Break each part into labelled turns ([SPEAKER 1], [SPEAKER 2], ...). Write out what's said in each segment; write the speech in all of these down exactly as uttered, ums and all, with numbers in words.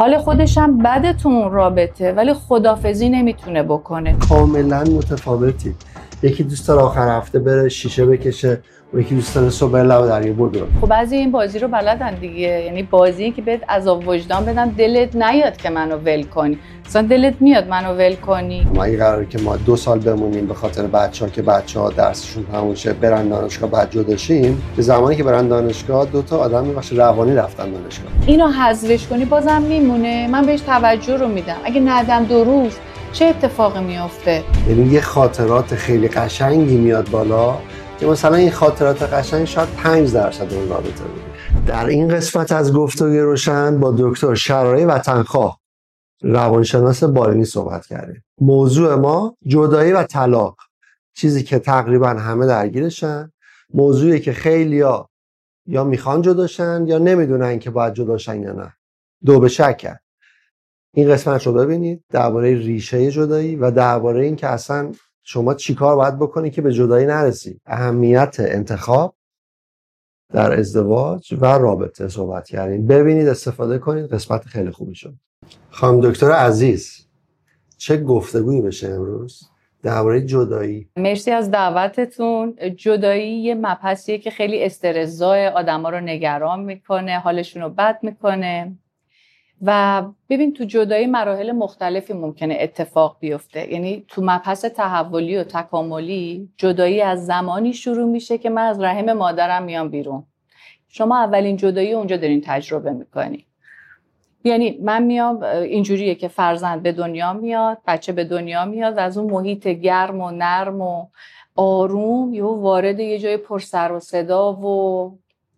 [SPEAKER 1] حال خودش هم بده تو اون رابطه ولی خدافزی نمیتونه بکنه.
[SPEAKER 2] کاملا متفاوتی. یکی دوست داره آخر هفته بره شیشه بکشه و یکی دوست داره صبح لب دریا بدوه.
[SPEAKER 1] خب بعضی این بازی رو بلدن دیگه، یعنی بازی که بهت عذاب وجدان بدن دلت نیاد که منو ول کنی. اصلا دلت میاد منو ول کنی؟
[SPEAKER 2] ما این قراره که ما دو سال بمونیم به خاطر بچه‌ها که بچه‌ها درسشون تموم شه برن دانشگاه بعد جدا شیم. به زمانی که برن دانشگاه دو تا آدم میباشه روانی رفتن دانشگاه.
[SPEAKER 1] اینو حذفش کنی بازم میمونه. من بهش توجه رو میدم. اگه ندم دو روز چه اتفاقی میفته؟
[SPEAKER 2] یعنی یه خاطرات خیلی قشنگی میاد بالا که مثلا این خاطرات قشنگ شاید پنج درصد اون رابطه بود. در این قسمت از گفتگوی روشن با دکتر شراره وطنخواه روانشناس بالینی صحبت کردیم. موضوع ما جدایی و طلاق، چیزی که تقریبا همه درگیرشن، موضوعی که خیلیا یا میخوان جداشن یا نمیدونن که باید جداشن یا نه. دو به شکن. این قسمت رو ببینید درباره ریشه جدایی و درباره این که اصلا شما چیکار باید بکنی که به جدایی نرسی. اهمیت انتخاب در ازدواج و رابطه صحبت کردیم. ببینید، استفاده کنید، قسمت خیلی خوبی شد. خانم دکتر عزیز، چه گفتگویی بشه امروز درباره جدایی؟
[SPEAKER 1] مرسی از دعوتتون. جدایی یه مبحثیه که خیلی استرس‌زای آدما رو نگران میکنه، حالشون رو بد میکنه. و ببین تو جدایی مراحل مختلفی ممکنه اتفاق بیفته. یعنی تو مبحث تحولی و تکاملی جدایی از زمانی شروع میشه که من از رحم مادرم میام بیرون. شما اولین جدایی اونجا دارین تجربه میکنی. یعنی من میام اینجوریه که فرزند به دنیا میاد، بچه به دنیا میاد و از اون محیط گرم و نرم و آروم یهو وارد یه جای پر سر و صدا و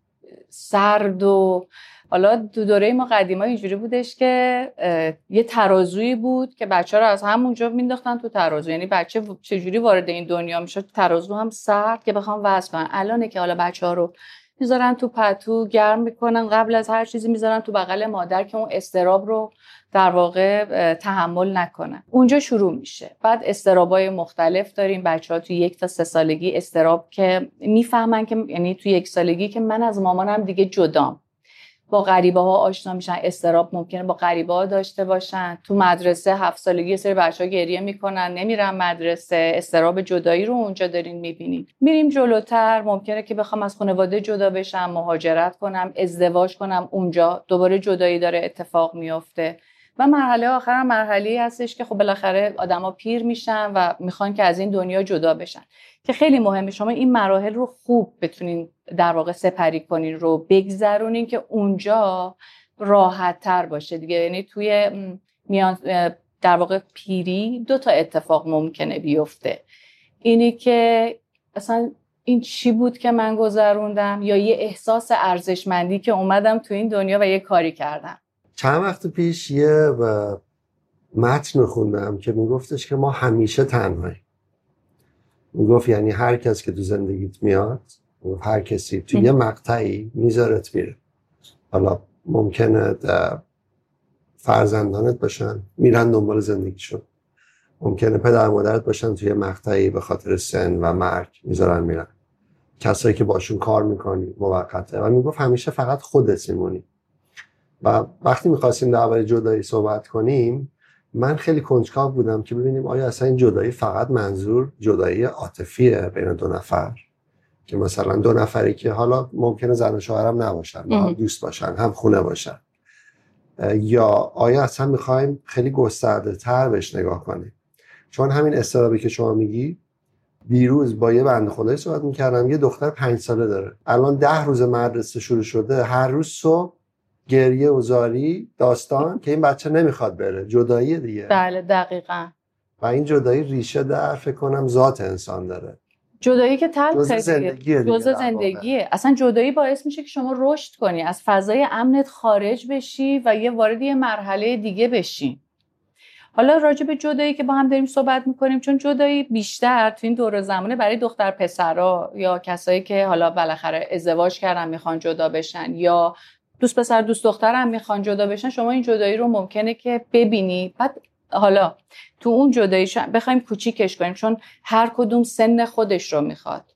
[SPEAKER 1] سرد و حالا تو دوره ما قدیما اینجوری بودش که یه ترازویی بود که بچه رو از همونجا مینداختن تو ترازو. یعنی بچه چجوری وارد این دنیا میشه؟ ترازو هم سرد که بخوام وزن کنن. الانه که حالا بچه ها رو میذارن تو پتو گرم میکنن، قبل از هر چیزی میذارن تو بغل مادر که اون استراب رو در واقع تحمل نکنن. اونجا شروع میشه. بعد استرابای مختلف داریم. بچه‌ها تو یک تا سه سالگی استراب که میفهمن که یعنی تو یک سالگی که من از مامانم دیگه جدام. با غریبه ها آشنا میشن. استراب ممکنه با غریبه ها داشته باشن. تو مدرسه هفت سالگی یه سری بچه‌ها گریه میکنن، نمیرن مدرسه. استراب جدایی رو اونجا دارین میبینید. میریم جلوتر، ممکنه که بخوام از خانواده جدا بشم، مهاجرت کنم، ازدواج کنم، اونجا دوباره جدایی داره اتفاق میفته. و مرحله آخر هم مرحله‌ای هستش که خب بالاخره آدما پیر میشن و میخوان که از این دنیا جدا بشن، که خیلی مهمه شما این مراحل رو خوب بتونین در واقع سپری کنین، رو بگذرونین که اونجا راحت تر باشه دیگه. یعنی توی میان در واقع پیری دو تا اتفاق ممکنه بیفته. اینی که اصلا این چی بود که من گذروندم، یا یه احساس ارزشمندی که اومدم تو این دنیا و یه کاری کردم.
[SPEAKER 2] چند وقت پیش یه متن خوندم که میگفتش که ما همیشه تنهاییم. میگفت یعنی هر کس که تو زندگیت میاد، هر کسی تو یه مقطعی میذارت میره. حالا ممکنه فرزندانت باشن میرن دنبال زندگیشون، ممکنه پدر مادرت باشن توی مقطعی به خاطر سن و مرگ میذارن میرن. کسایی که باشون کار میکنی موقته. و میگفت همیشه فقط خودت میمونی. و وقتی میخواستیم درباره جدایی صحبت کنیم، من خیلی کنجکاو بودم که ببینیم آیا اصلا این جدایی فقط منظور جدایی عاطفیه بین دو نفر، که مثلا دو نفری که حالا ممکنه زن و شوهرم نباشن، با هم دوست باشن، هم خونه باشن، یا آیا اصلا میخوایم خیلی گسترده تر بهش نگاه کنیم؟ چون همین استرابی که شما میگی، دیروز با یه بنده خدایی صحبت میکردم، یه دختر پنج ساله داره، الان ده روز مدرسه شروع شده، هر روز صبح گریه و زاری داستان که این بچه نمیخواد بره. جدایی دیگه.
[SPEAKER 1] بله دقیقاً.
[SPEAKER 2] و این جدایی ریشه در فکر کنم ذات انسان داره.
[SPEAKER 1] جدایی که تلخه،
[SPEAKER 2] جزء زندگیه دیگه.
[SPEAKER 1] جزء زندگیه. اصلا جدایی باعث میشه که شما رشد کنی، از فضای امنت خارج بشی و یه وارد یه مرحله دیگه بشی. حالا راجع به جدایی که با هم داریم صحبت میکنیم، چون جدایی بیشتر تو این دوره زمانه برای دختر پسرا یا کسایی که حالا بالاخره ازدواج کردن میخوان جدا بشن، یا دوست پسر دوست دختر هم میخوان جدا بشن، شما این جدایی رو ممکنه که ببینی. بعد حالا تو اون جداییش بخوایم کوچیکش کنیم، چون هر کدوم سن خودش رو میخواد.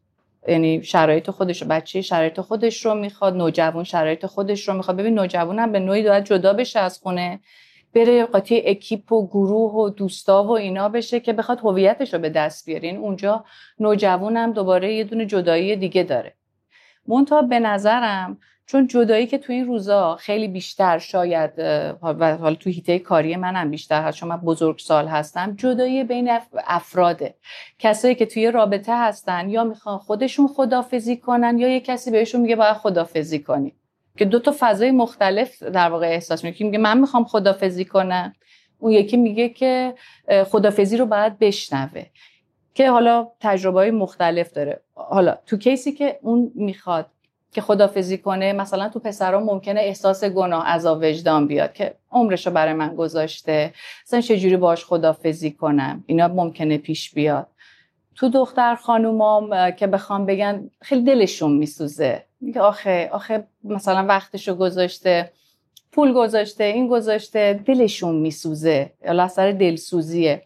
[SPEAKER 1] یعنی شرایط خودش رو، بچه شرایط خودش رو میخواد، نوجوان شرایط خودش رو میخواد. ببین نوجوان هم به نوعی باید جدا بشه از خونه، بره قاطی اکیپ و گروه و دوستا و اینا بشه که بخواد هویتش رو به دست بیاره. این اونجا نوجوان هم دوباره یه دونه جدایی دیگه داره. منتها به نظرم چون جدایی که تو این روزا خیلی بیشتر شاید و حالا تو حیطه کاری منم بیشتر هست، چون من بزرگسال هستم، جدایی بین افراده، کسایی که توی رابطه هستن یا میخوان خودشون خداحافظی کنن یا یه کسی بهشون میگه باید خداحافظی کنی، که دو تا فضای مختلف در واقع احساس میکنه. میگه من میخوام خداحافظی کنم، اون یکی میگه که خداحافظی رو باید بشنوه، که حالا تجربه‌های مختلف داره. حالا تو کیسی که اون میخواد که خداحافظی کنه، مثلا تو پسرا ممکنه احساس گناه، عذاب وجدان بیاد که عمرشو برای من گذاشته، مثلا چجوری باهاش خداحافظی کنم، اینا ممکنه پیش بیاد. تو دختر خانومام که بخوام بگن خیلی دلشون میسوزه، میگه آخه آخه مثلا وقتشو گذاشته، پول گذاشته، این گذاشته، دلشون میسوزه، یا اثر دلسوزیه،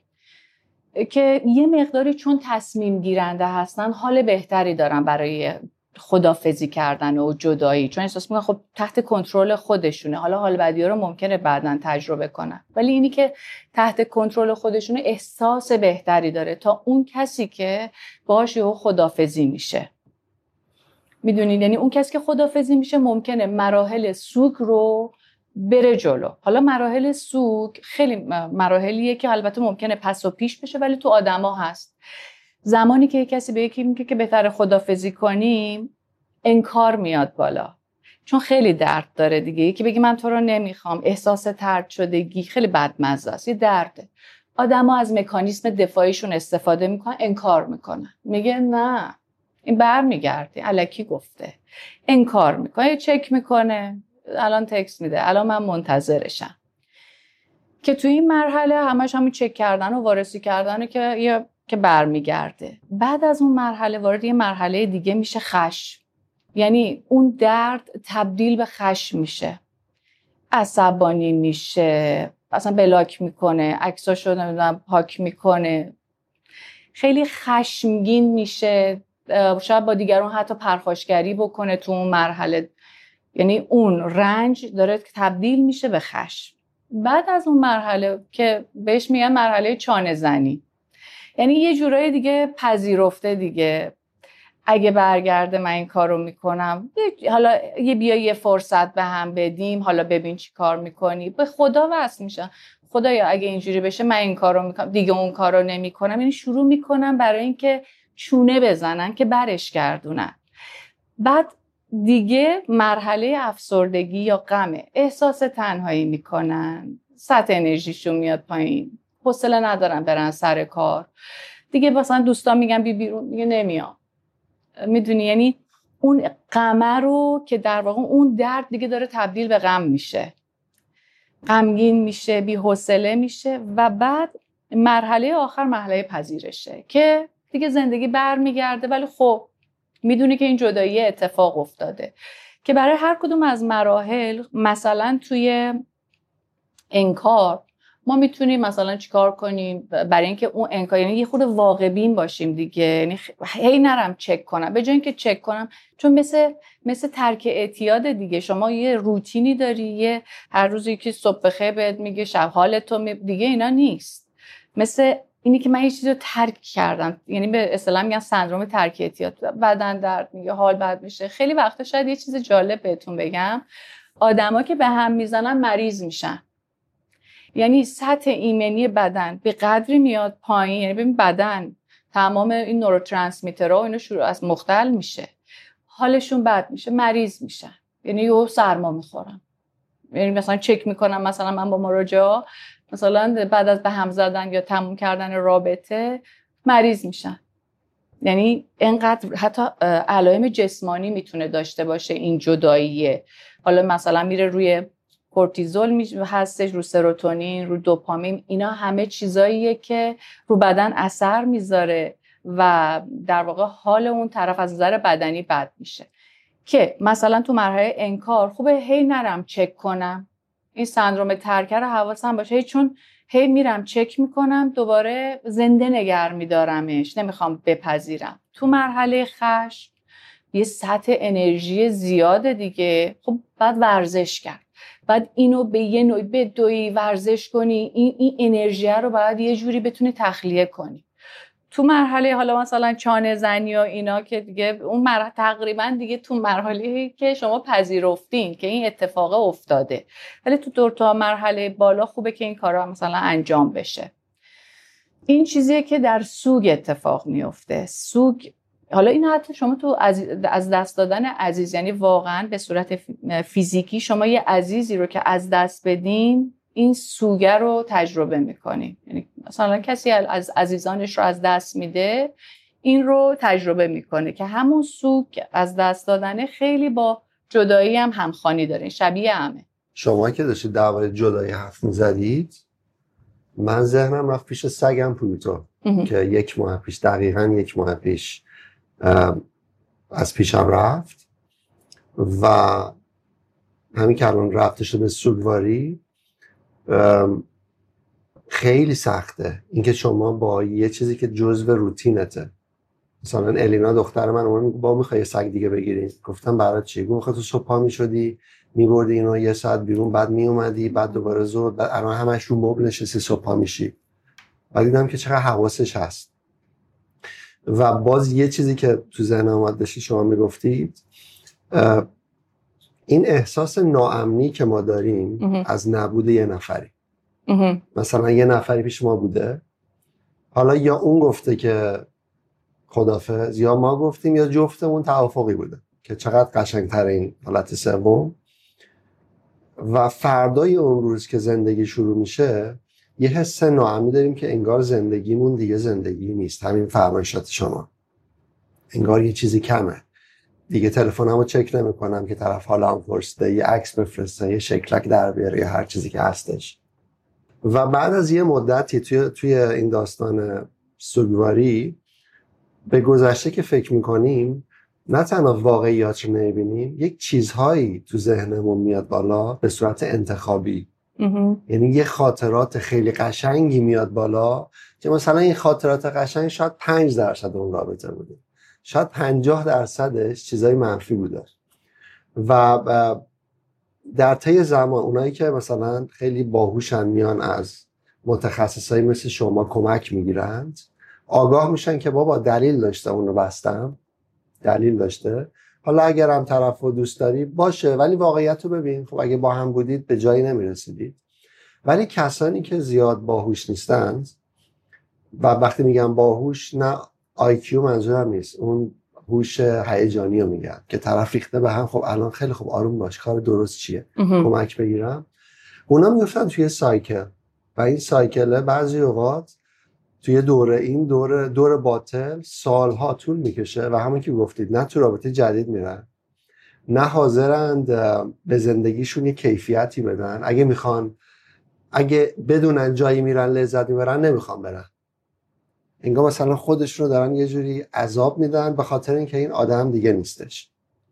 [SPEAKER 1] که یه مقداری چون تصمیم گیرنده هستن حال بهتری دارن برای خداحافظی کردن و جدایی، چون احساس میکنن خب تحت کنترل خودشونه. حالا حال بدی‌ها رو ممکنه بعداً تجربه کنن، ولی اینی که تحت کنترل خودشونه احساس بهتری داره تا اون کسی که باهاش یهو خداحافظی میشه. میدونید، یعنی اون کسی که خداحافظی میشه ممکنه مراحل سوگ رو بره جلو. حالا مراحل سوگ خیلی مراحلیه که البته ممکنه پس و پیش بشه، ولی تو آدما هست. زمانی که کسی به یکی میگه که بهتره خداحافظی کنیم، انکار میاد بالا، چون خیلی درد داره دیگه. یکی بگی من تو رو نمیخوام، احساس طرد شدگی خیلی بدمزه است، یه درده. آدما از مکانیزم دفاعیشون استفاده میکنن، انکار میکنن، میگه نه این برمیگرده، الکی گفته، انکار میکنه، چک میکنه، الان تکست میده، الان من منتظرشم. که توی این مرحله همش همین چک کردن و وارسی کردنه که یه که برمیگرده. بعد از اون مرحله وارد یه مرحله دیگه میشه، خشم. یعنی اون درد تبدیل به خشم میشه، عصبانی میشه، اصلا بلاک میکنه، عکساشو نمیدونم پاک میکنه، خیلی خشمگین میشه، شاید با دیگران حتی پرخاشگری بکنه تو اون مرحله. یعنی اون رنج داره تبدیل میشه به خشم. بعد از اون مرحله که بهش میگن مرحله چانه زنی، یعنی یه جورایی دیگه پذیرفته دیگه، اگه برگرده من این کارو میکنم، حالا یه بیا یه فرصت به هم بدیم، حالا ببین چی کار میکنی، به خدا وصل میشن. خدایا اگه اینجوری بشه من این کارو میکنم، دیگه اون کارو نمیکنم. یعنی شروع میکنن برای اینکه چونه بزنن که برش گردونن. بعد دیگه مرحله افسردگی یا غمه، احساس تنهایی میکنن، سطح انرژیشون میاد پایین، حوصله ندارن برن سر کار دیگه، مثلا دوستان میگن بی بیرون، میگه نمیام. میدونی، یعنی اون غمه رو که در واقع اون درد دیگه داره تبدیل به غم میشه، غمگین میشه، بی حوصله میشه. و بعد مرحله آخر مرحله پذیرشه که دیگه زندگی برمیگرده، ولی خب میدونی که این جدایی اتفاق افتاده. که برای هر کدوم از مراحل مثلا توی انکار ما میتونیم مثلا چیکار کنیم برای اینکه اون انکار، یعنی یه خود واقع بین باشیم دیگه. یعنی هی نرم چک کنم، به جای اینکه چک کنم، چون مثل مثل ترک اعتیاد دیگه، شما یه روتینی داری، یه هر روز یکی صبح بخیر بهت میگه شب حالتو می... دیگه اینا نیست. مثل اینی که من یه چیزی رو ترک کردم، یعنی به اصطلاح میگن سندروم ترک اعتیاد، بدن درد میگه، حال بد میشه. خیلی وقتا شاید یه چیز جالب بهتون بگم، آدما که به هم میزنن مریض میشن. یعنی سطح ایمنی بدن به قدری میاد پایین، یعنی ببین بدن تمام این نوروترانسمیترها و اینا شروع از مختل میشه، حالشون بد میشه، مریض میشن. یعنی یهو سرما میخورن، یعنی مثلا چک میکنم، مثلا من با مراجعه مثلا بعد از به هم زدن یا تموم کردن رابطه مریض میشن. یعنی اینقدر حتی علائم جسمانی میتونه داشته باشه این جداییه. حالا مثلا میره روی کورتیزول هستش، رو سروتونین، رو دوپامین، اینا همه چیزاییه که رو بدن اثر میذاره و در واقع حال اون طرف از نظر بدنی بد میشه. که مثلا تو مرحله انکار خوبه هی نرم چک کنم، این سندروم ترکه رو حواسم باشه، چون هی میرم چک میکنم دوباره زنده نگر میدارمش، نمیخوام بپذیرم. تو مرحله خشم یه سطح انرژی زیاده دیگه، خب بعد ورزش کرد، بعد اینو به یه نوعی بدوی ورزش کنی، این این انرژی رو باید یه جوری بتونی تخلیه کنی. تو مرحله حالا مثلا چانه زنی و اینا که دیگه اون مرحله تقریبا دیگه تو مرحله که شما پذیرفتین که این اتفاق افتاده، ولی تو دو تا مرحله بالا خوبه که این کارا مثلا انجام بشه. این چیزیه که در سوگ اتفاق میفته. سوگ حالا این حتی شما تو از دست دادن عزیز، یعنی واقعا به صورت فیزیکی شما یه عزیزی رو که از دست بدین، این سوگه رو تجربه میکنین. یعنی مثلا کسی از عزیزانش رو از دست میده، این رو تجربه میکنه که همون سوگ از دست دادن خیلی با جدایی هم همخوانی داره، شبیه همه.
[SPEAKER 2] شما که داشتید درباره جدایی حرف میزدید، من ذهنم رفت پیش سگم پلوتو که یک ماه پیش، دقیقاً یک ماه پیش از پیشم رفت و همین که الان رفته شده سوگواری. خیلی سخته اینکه شما با یه چیزی که جزو روتینته، مثلا الینا دختر من اون با میخوای سگ دیگه بگیری، گفتم برای چی؟ گفت میخواد تو صبح پا میشدی میبردی اینو یه ساعت بیرون، بعد میومدی، بعد دوباره زود، بعد الان همش رو مبل نشستی صبح پا میشی. بعد دیدم که چقدر حواسش هست. و باز یه چیزی که تو ذهنم اومد داشتی شما میگفتید، این احساس ناامنی که ما داریم از نبود یه نفری. مثلا یه نفری پیش ما بوده، حالا یا اون گفته که خدافظ، یا ما گفتیم، یا جفتمون توافقی بوده که چقدر قشنگتر این حالت سوم. و فردای اون روز که زندگی شروع میشه یه حس ناامنی داریم که انگار زندگیمون دیگه زندگی نیست. همین فرمایشات شما، انگار یه چیزی کمه دیگه. تلفنمو چک نمی‌کنم که طرف حالا هم پرسیده، یه عکس بفرسته، یه شکلک در بیاره، یا هر چیزی که هستش. و بعد از یه مدتی توی توی این داستان سوگواری به گذشته که فکر می‌کنیم، نه تنها واقعیات رو نمی‌بینیم، یک چیزهایی تو ذهنمون میاد بالا به صورت انتخابی. یعنی یه خاطرات خیلی قشنگی میاد بالا که مثلا این خاطرات قشنگ شاید پنج درصد اون رابطه بوده، شاید پنجاه درصدش چیزای منفی بوده. و در طی زمان اونایی که مثلا خیلی باهوشن میان از متخصصایی مثل شما کمک میگیرند، آگاه میشن که بابا دلیل داشته اونو بستم، دلیل داشته. حالا اگر هم طرف رو دوست داری باشه، ولی واقعیت رو ببین. خب اگه با هم بودید به جایی نمیرسیدید. ولی کسانی که زیاد باهوش نیستند، و وقتی میگم باهوش نه آی کیو منظورم نیست، اون هوش هیجانی رو میگم که طرف ریخته به هم، خب الان خیلی خوب آروم باش، کار درست چیه، کمک بگیرم. اونا میفتن توی سایکل و این سایکله بعضی اوقات توی دوره این دوره دور باطل سالها طول میکشه و همون که گفتید نه تو رابطه جدید میرن، نه حاضرند به زندگیشون یه کیفیتی بدن. اگه میخوان، اگه بدونن جایی میرن لذت میبرن، نمیخوان برن. انگار مثلا خودشون رو دارن یه جوری عذاب میدن به خاطر اینکه این آدم دیگه نیستش.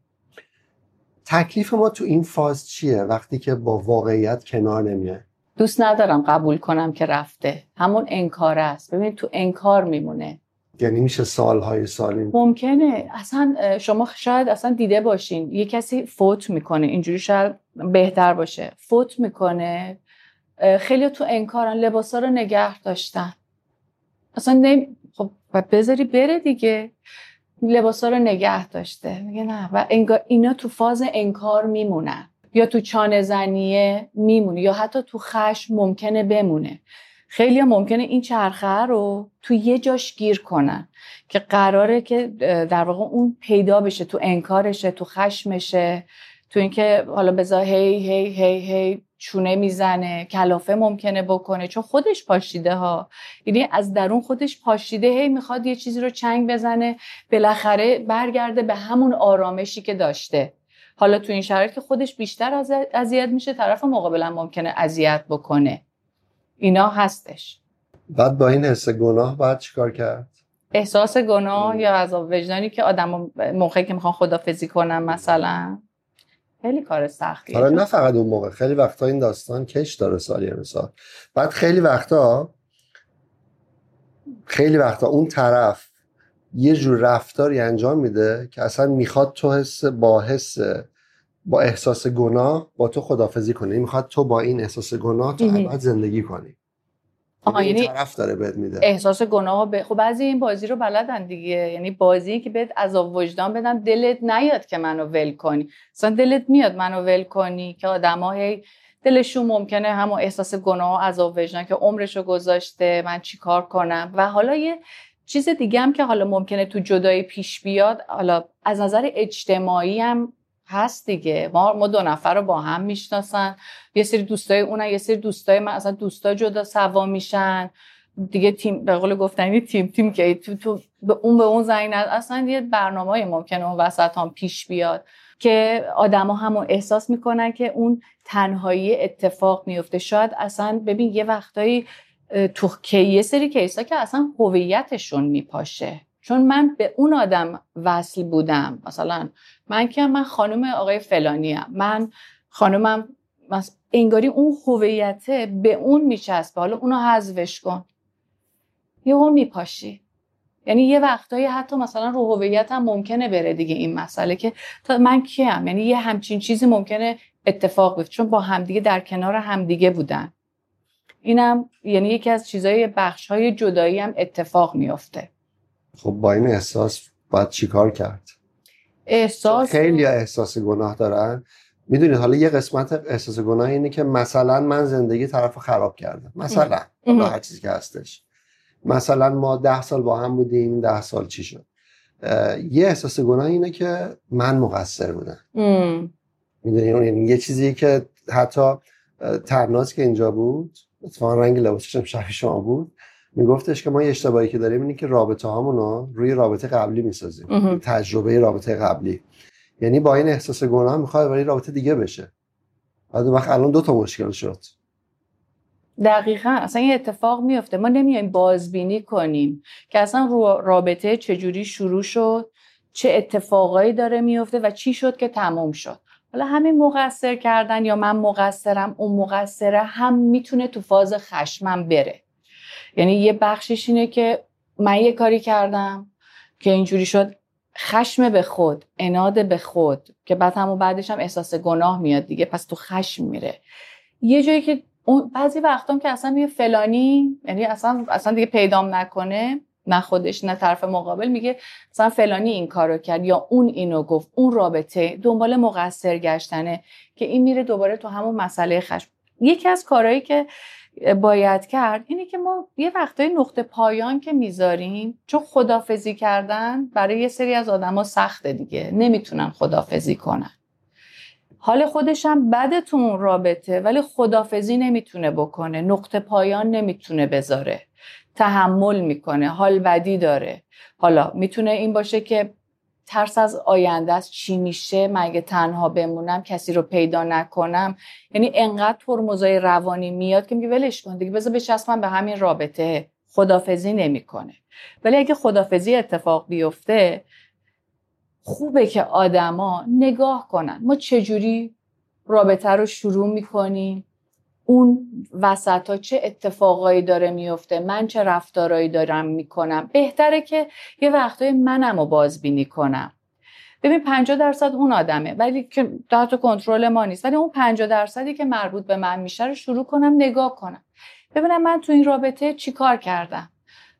[SPEAKER 2] تکلیف ما تو این فاز چیه وقتی که با واقعیت کنار نمیه؟
[SPEAKER 1] دوست ندارم قبول کنم که رفته، همون انکار است. ببین تو انکار میمونه.
[SPEAKER 2] یعنی میشه سالهای سالی.
[SPEAKER 1] ممکنه اصلا شما شاید اصلا دیده باشین یه کسی فوت میکنه، اینجوری شاید بهتر باشه، فوت میکنه، خیلی تو انکارن، لباسا رو نگه داشتن، اصلا نمی... خب بذاری بره دیگه، لباسا رو نگه داشته، میگه نه. و انگار اینا تو فاز انکار میمونن، یا تو چانه زنیه میمونه، یا حتی تو خشم ممکنه بمونه. خیلی ممکنه این چرخه رو تو یه جاش گیر کنن که قراره که در واقع اون پیدا بشه، تو انکارشه، تو خشمشه، تو اینکه حالا بذار هی هی هی هی چونه میزنه، کلافه ممکنه بکنه چون خودش پاشیده ها، یعنی از درون خودش پاشیده، هی میخواد یه چیزی رو چنگ بزنه، بالاخره برگرده به همون آرامشی که داشته. حالا تو این شرایط که خودش بیشتر اذیت میشه، طرف مقابلا ممکنه اذیت بکنه. اینا هستش.
[SPEAKER 2] بعد با این حس گناه باید چیکار کرد؟
[SPEAKER 1] احساس گناه ام. یا عذاب وجدانی که آدم موقعی که میخوان خدافظی کنن مثلا خیلی کار سختیه.
[SPEAKER 2] حالا نه فقط اون موقع، خیلی وقتا این داستان کش داره سالیه مثال. بعد خیلی وقتا خیلی وقتا اون طرف یه جور رفتاری انجام میده که اصلا میخواد تو حس با حس با احساس گناه با تو خداحافظی کنی، میخواد تو با این احساس گناه تا ابد زندگی کنی.
[SPEAKER 1] آها، یعنی
[SPEAKER 2] طرف داره بهت میده
[SPEAKER 1] احساس گناه. ب... خب بعضی این بازی رو بلدن دیگه، یعنی بازی که بهت عذاب وجدان بدن، دلت نیاد که منو ول کنی. اصلا دلت میاد منو ول کنی؟ که آدما هی دلشون ممکنه همون احساس گناه و عذاب وجدان که عمرشو گذاشته، من چیکار کنم. و حالا یه چیز دیگه هم که حالا ممکنه تو جدایی پیش بیاد، حالا از نظر اجتماعی هم هست دیگه. ما ما دو نفر رو با هم میشناسن، یه سری دوستای اونن، یه سری دوستای من، اصلا دوستا جدا سوا میشن دیگه. تیم به قول گفتنی تیم تیم که تو, تو به اون به اون زنگ نزن. اصلا یه برنامه‌ای ممکنه اون وسط هم پیش بیاد که آدما همون احساس میکنن که اون تنهایی اتفاق میفته. شاید اصلا ببین یه وقتایی تو که یه سری کیسا که اصلا هویتشون میپاشه، چون من به اون آدم وصل بودم. مثلا من که من خانم آقای فلانی ام، من خانمم، انگاری اون هویته به اون میچسبه، حالا اونو حذفش کن، یهو میپاشی. یعنی یه وقتایی حتی مثلا رو هویت هم ممکنه بره دیگه این مسئله که تا من کیم، یعنی یه همچین چیزی ممکنه اتفاق بیفته چون با همدیگه در کنار همدیگه بودن. اینم یعنی یکی از چیزای بخش‌های جدایی هم اتفاق میفته.
[SPEAKER 2] خب با این احساس باید چیکار کرد؟
[SPEAKER 1] احساس
[SPEAKER 2] خیلی احساس گناه دارن. میدونید حالا یه قسمت احساس گناه اینه که مثلا من زندگی طرفو خراب کردم، مثلا حالا هر چیزی که هستش، مثلا ما ده سال با هم بودیم، ده سال چی شد. یه احساس گناه اینه که من مقصر بودم. میدونید یعنی یه چیزی که حتی ترناز که اینجا بود، اتفاقا رنگ لباسش هم شبیه شما بود، میگفتش که ما یه اشتباهی که داریم اینه که رابطه هامونو روی رابطه قبلی میسازیم، تجربه رابطه قبلی. یعنی با این احساس گناه میخواد برای رابطه دیگه بشه. بعد وقت الان دو تا مشکل شد.
[SPEAKER 1] دقیقاً اصلا این اتفاق میفته. ما نمیایم بازبینی کنیم که اصلا رابطه چجوری شروع شد، چه اتفاقایی داره میفته و چی شد که تموم شد. حالا همین مقصر کردن یا من مقصرم، اون مقصره، هم میتونه تو فاز خشمم بره. یعنی یه بخشش اینه که من یه کاری کردم که اینجوری شد، خشم به خود، عناد به خود، که بعد همون بعدش هم احساس گناه میاد دیگه، پس تو خشم میره. یه جایی که اون بعضی وقتام که اصلا میگه فلانی، یعنی اصلا اصلا دیگه پیدام نکنه، نه خودش نه طرف مقابل، میگه مثلا فلانی این کارو کرد یا اون اینو گفت، اون رابطه دنبال مقصر گشتنه، که این میره دوباره تو همون مسئله خشم. یکی از کارهایی که باید کرد اینه که ما یه وقتای نقطه پایان که میذاریم، چون خدافزی کردن برای یه سری از آدما سخته دیگه، نمیتونن خدافزی کنن. حال خودش هم بده تو اون رابطه، ولی خدافزی نمیتونه بکنه، نقطه پایان نمیتونه بذاره، تحمل میکنه، حال بدی داره. حالا میتونه این باشه که ترس از آینده است، چی میشه، مگه تنها بمونم، کسی رو پیدا نکنم. یعنی انقدر ترمزای روانی میاد که میگه ولش کن دیگه، بذار بچسبم به همین رابطه، خدافزی نمیکنه. ولی اگه خدافزی اتفاق بیفته، خوبه که آدما نگاه کنن ما چجوری رابطه رو شروع میکنیم، اون وسطا چه اتفاقایی داره میفته، من چه رفتارایی دارم میکنم. بهتره که یه وقتای منم رو بازبینی کنم. ببین پنجاه درصد اون آدمه ولی که تحت کنترل ما نیست، ولی اون پنجاه درصدی که مربوط به من میشه رو شروع کنم نگاه کنم، ببینم من تو این رابطه چی کار کردم.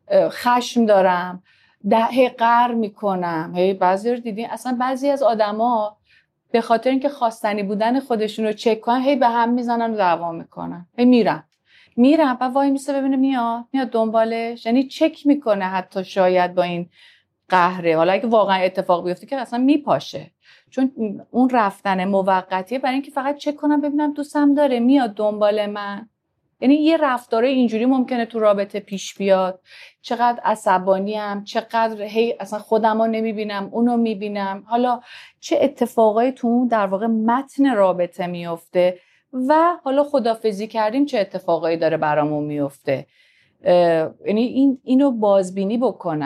[SPEAKER 1] خشم دارم، هی قهر میکنم، هی بعضی رو دیدین اصلا بعضی از آدما به خاطر اینکه خواستنی بودن خودشون رو چک کنن، هی به هم میزنن و دعوا میکنن، هی میرن میرن و وای میسه ببینه میاد میاد دنبالش، یعنی چک میکنه حتی شاید با این قهره. حالا اگه واقعا اتفاق بیفته که اصلا میپاشه، چون اون رفتن موقتیه برای اینکه فقط چک کنم ببینم دوستم داره میاد دنبال من. یعنی یه رفتاره اینجوری ممکنه تو رابطه پیش بیاد، چقدر عصبانیم، چقدر هی اصلا خودمو نمیبینم اونو میبینم، حالا چه اتفاقایی تو اون در واقع متن رابطه میفته و حالا خدافزی کردیم چه اتفاقایی داره برامون میفته. یعنی این اینو بازبینی بکنم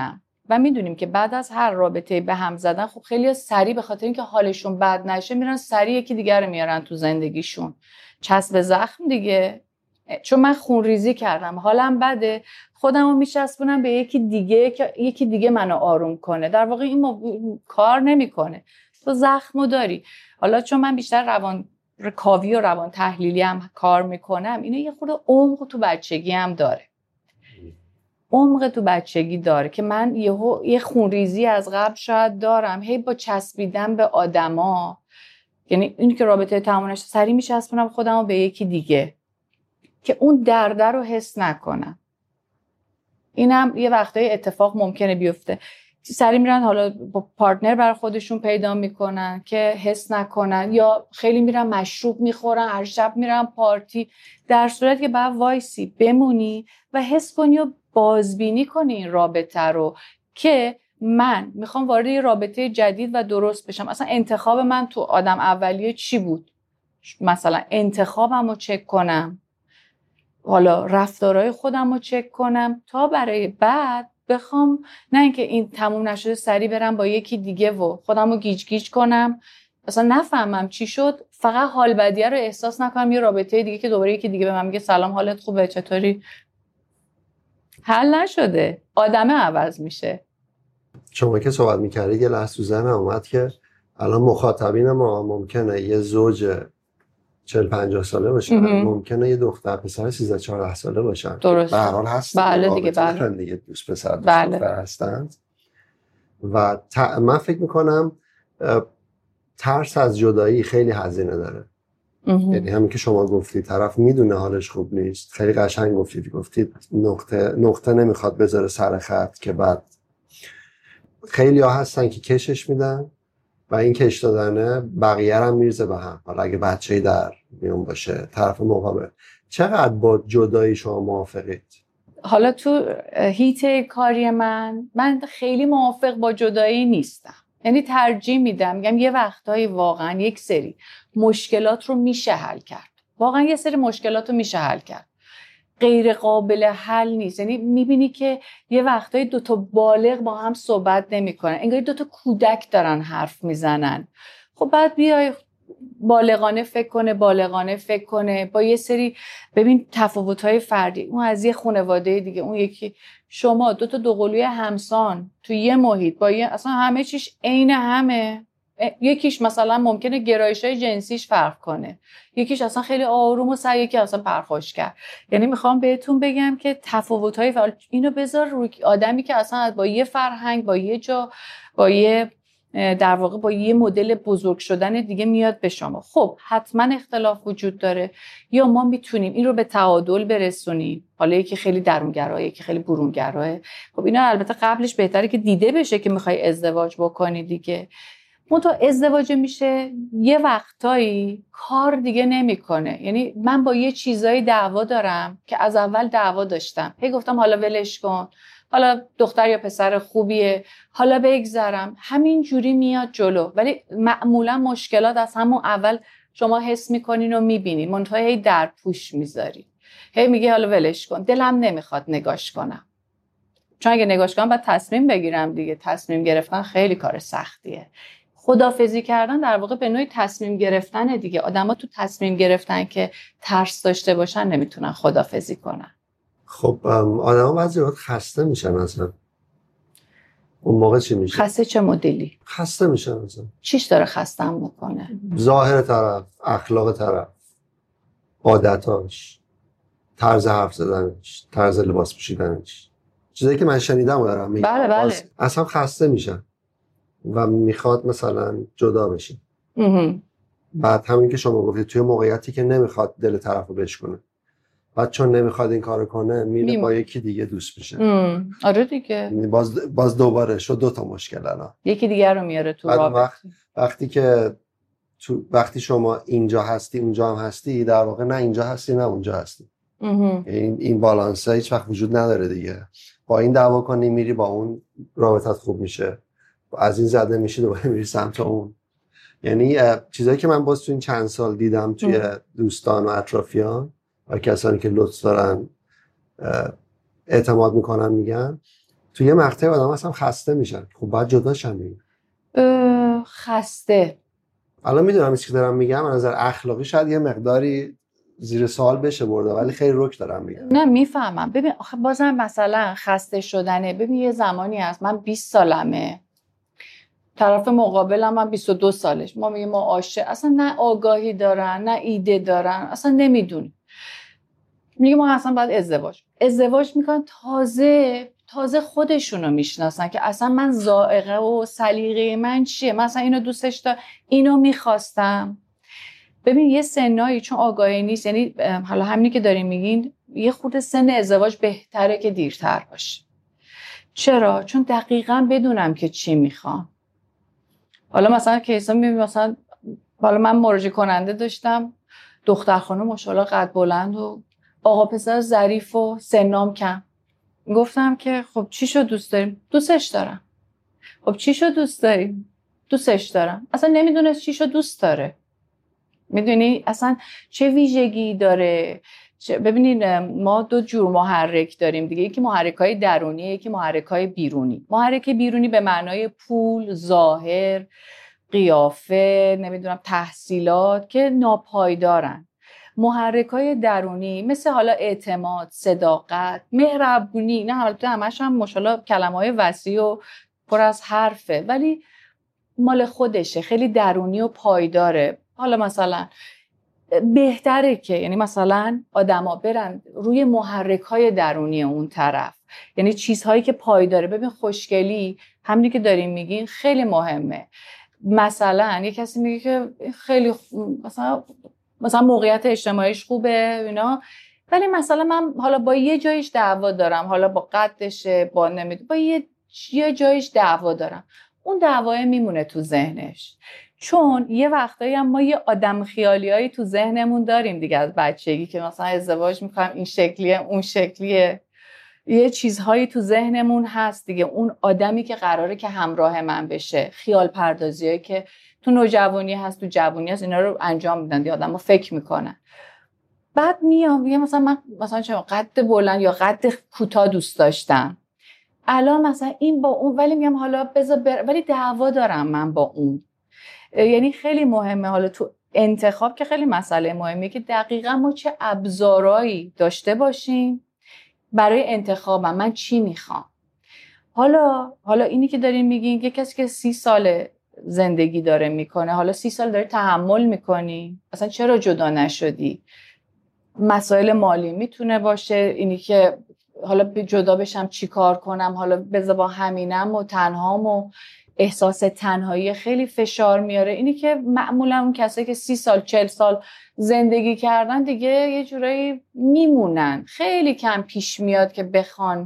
[SPEAKER 1] و میدونیم که بعد از هر رابطه به هم زدن خب خیلی سریع به خاطر اینکه حالشون بد نشه میرن سریع یکی دیگر رو میارن تو زندگیشون. چسب زخم دیگه، چون من خون ریزی کردم حالم بده خودم رو میچسبونم به یکی دیگه که یکی دیگه منو آروم کنه. در واقع این مو... کار نمیکنه. تو زخمو داری. حالا چون من بیشتر روان رکاوی و روان تحلیلی هم کار میکنم، اینو یه خورده عمق تو بچگی هم داره. عمق تو بچگی داره که من یهو یه خونریزی از قبل شاید دارم، هی با چسبیدن به آدما، یعنی این که رابطه تمومش سری میچسبونم خودمو به یکی دیگه که اون درد رو حس نکنم. اینم یه وقتای اتفاق ممکنه بیفته. سری میرن حالا با پارتنر برای خودشون پیدا میکنن که حس نکنن، یا خیلی میرن مشروب میخورن، هر شب میرن پارتی، در صورتی که باید وایسی بمونی و حس کنی و بازبینی کنی این رابطه رو که من میخوام وارد یه رابطه جدید و درست بشم. اصلا انتخاب من تو آدم اولیه چی بود؟ مثلا انتخابم رو چک کنم، حالا رفتارهای خودم رو چک کنم تا برای بعد بخوام، نه اینکه این تموم نشده سری برم با یکی دیگه و خودم رو گیج گیج کنم، اصلا نفهمم چی شد، فقط حال بدیه رو احساس نکنم یه رابطه دیگه که دوباره یکی دیگه به من میگه سلام حالت خوبه چطوری. حل نشده، آدمه عوض میشه.
[SPEAKER 2] شما که صحبت میکردید یه لحظه تو ذهنم اومد که الان مخاطبین ما ممکنه یه زوج چهل پنجاه ساله باشن، ممکنه یه دختر پسر سیزده چهارده ساله باشن.
[SPEAKER 1] درست.
[SPEAKER 2] به هر حال هست.
[SPEAKER 1] بله دیگه، بله
[SPEAKER 2] دیگه دوست پسر دوست
[SPEAKER 1] بله.
[SPEAKER 2] دختر هستند و ت... من فکر میکنم ترس از جدایی خیلی هزینه داره. یعنی همین که شما گفتی طرف میدونه حالش خوب نیست، خیلی قشنگ گفتید گفتید نقطه نقطه نمیخواد بذاره سر خط که بعد خیلی ها هستن که کشش میدن و این کش دادنه بقیه هم میرزه به هم. حالا اگه بچه‌ای در میون باشه طرف مقابل، چقدر با جدایی شما موافقید؟
[SPEAKER 1] حالا تو هیت کاری من من خیلی موافق با جدایی نیستم. یعنی ترجیح میدم، میگم یه وقتایی واقعا یک سری مشکلات رو میشه حل کرد. واقعا یه سری مشکلات رو میشه حل کرد. غیر قابل حل نیست. یعنی میبینی که یه وقتایی دوتا بالغ با هم صحبت نمیکنن، انگار دوتا کودک دارن حرف میزنن. خب بعد بیای بالغانه فکر کنه بالغانه فکر کنه با یه سری، ببین تفاوت‌های فردی، اون از یه خانواده دیگه، اون یکی شما دو تا دوقلوی همسان تو یه محیط با یه اصلا همه چیش عین همه، یکیش مثلا ممکنه گرایش‌های جنسیش فرق کنه، یکیش اصلا خیلی آروم و سعی، یکی اصلا پرخاشگر. یعنی میخوام بهتون بگم که تفاوت‌های فرق اینو بذار روی آدمی که اصلا با یه فرهنگ، با یه جا، با یه در واقع با یه مدل بزرگ شدن دیگه میاد به شما. خب حتما اختلاف وجود داره، یا ما میتونیم این رو به تعادل برسونیم. حالا یکی خیلی درونگراه، یکی خیلی برونگراه. خب اینا البته قبلش بهتره که دیده بشه که میخوای ازدواج بکنی دیگه. منتها ازدواج میشه یه وقتایی کار دیگه نمیکنه. یعنی من با یه چیزایی دعوا دارم که از اول دعوا داشتم، هی گفتم حالا ولش کن، حالا دختر یا پسر خوبیه، حالا بگذرم، همین جوری میاد جلو. ولی معمولا مشکلات از همون اول شما حس میکنین و میبینین، منتها هی در پوش میذاری، هی میگی حالا ولش کن، دلم نمیخواد نگاش کنم. چون اگه نگاش کنم باید تصمیم بگیرم دیگه. تصمیم گرفتن خیلی کار سختیه. خدافظی کردن در واقع به نوعی تصمیم گرفتن دیگه. آدما تو تصمیم گرفتن که ترس داشته باشن نمیتونن خدافظی کنن.
[SPEAKER 2] خب آدما بعضی وقت خسته میشن اصلا. اون موقع چی میشه؟
[SPEAKER 1] خسته چه مدلی؟
[SPEAKER 2] خسته میشن اصلا.
[SPEAKER 1] چیش داره خستم میکنه؟
[SPEAKER 2] ظاهر طرف، اخلاق طرف، عادتاش، طرز حرف زدنش، طرز لباس پوشیدنش، چیزایی که من شنیدم و دارم میگم.
[SPEAKER 1] بله بله.
[SPEAKER 2] اصلا خسته میشن و میخواد مثلا جدا بشین. بعد همین که شما گفتید توی موقعیتی که نمیخواد دل طرفو بشکنه، بعد چون نمیخواد این کارو کنه میره میم. با یکی دیگه دوست میشه.
[SPEAKER 1] آره دیگه.
[SPEAKER 2] باز باز دوباره شد دو تا مشکل الان.
[SPEAKER 1] یکی دیگه رو میاره تو رابطه.
[SPEAKER 2] وقت وقتی که تو وقتی شما اینجا هستی اونجا هم هستی، در واقع نه اینجا هستی نه اونجا هستی. این این بالانس هیچ وقت وجود نداره دیگه. با این دعوا کنی میری با اون رابطت خوب میشه، از این زده میشی دوباره میری سمت اون. یعنی چیزایی که من باز تو این چند سال دیدم توی ام. دوستان و اطرافیان و کسانی که لطف دارن اعتماد میکنن میگن تو یه مقطع آدم اصلا خسته میشن. خب باید جدا شن.
[SPEAKER 1] خسته
[SPEAKER 2] الان میدونم چیزی که دارم میگم از نظر اخلاقی شاید یه مقداری زیر سوال بشه برده، ولی خیلی رک دارم میگم.
[SPEAKER 1] نه میفهمم. ببین آخه بازم مثلا خسته شدنه. ببین یه زمانی هست من بیست سالمه، طرف مقابلم من بیست و دو سالش، ما میگیم ما عاشق، اصلا نه آگاهی دارن نه ایده دارن، اصلا نمیدونی. میگه ما اصلا باید ازدواج ازدواج میکنن، تازه تازه خودشونو میشناسن که اصلا من ذائقه و سلیقه من چیه، من اصلا اینو دوستش دارم، اینو میخواستم. ببین یه سنایی چون آگاهی نیست، یعنی حالا همینی که داریم میگین یه خورده سن ازدواج بهتره که دیرتر باشه. چرا؟ چون دقیقاً بدونم که چی میخوام. حالا مثلا کیسا میبینیم، مثلا حالا من مراجعه کننده داشتم، دختر خانم ماشاءالله قد بلند و آقا پسر ظریف و سنام کم. گفتم که خب چی شو دوست داریم؟ دوستش دارم. خب چی شو دوست داریم؟ دوستش دارم. اصلا نمیدونست چی شو دوست داره. میدونی اصلا چه ویژگی داره؟ ببینید ما دو جور محرک داریم دیگه، یکی محرک‌های درونی، یکی محرک‌های بیرونی. محرک بیرونی به معنای پول، ظاهر، قیافه، نمیدونم تحصیلات که ناپایدارن. محرک‌های درونی مثل حالا اعتماد، صداقت، مهربونی، نه حالت همش هم ماشاءالله کلمه‌های وسیع و پر از حرفه، ولی مال خودشه، خیلی درونی و پایداره. حالا مثلا بهتره که یعنی مثلا آدما برن روی محرک‌های درونی اون طرف، یعنی چیزهایی که پایداره. ببین خوشگلی همینی که داریم میگین خیلی مهمه. مثلا یه کسی میگه که خیلی مثلا مثلا موقعیت اجتماعیش خوبه اینا، ولی مثلا من حالا با یه جایش دعوا دارم، حالا با قدشه، با نمیدونم با یه یه جایش دعوا دارم، اون دعوای میمونه تو ذهنش. چون یه وقتایی هم ما یه آدم خیالیایی تو ذهنمون داریم دیگه از بچگی که مثلا ازدواج میکنم این شکلیه اون شکلیه، یه چیزهایی تو ذهنمون هست دیگه، اون آدمی که قراره که همراه من بشه، خیال پردازیایی که تو نوجوانی هست تو جوانی هست، اینا رو انجام میدن دیگه، آدم‌ها فکر میکنن. بعد میام میگم مثلا من مثلا چه قد بلند یا قد کوتاه دوست داشتم، الان مثلا این با اون، ولی میگم حالا بذار بر... ولی دعوا دارم من با اون. یعنی خیلی مهمه حالا تو انتخاب که خیلی مسئله مهمه که دقیقاً ما چه ابزارهایی داشته باشیم برای انتخابم، من چی میخوام. حالا حالا اینی که دارین میگین یه کسی که سی سال زندگی داره میکنه، حالا سی سال داره تحمل میکنی، اصلا چرا جدا نشدی؟ مسائل مالی میتونه باشه، اینی که حالا جدا بشم چی کار کنم، حالا بذار با همینم و تنهام و احساس تنهایی خیلی فشار میاره. اینی که معمولا اون کسایی که سی سال چل سال زندگی کردن دیگه یه جورایی میمونن، خیلی کم پیش میاد که بخوان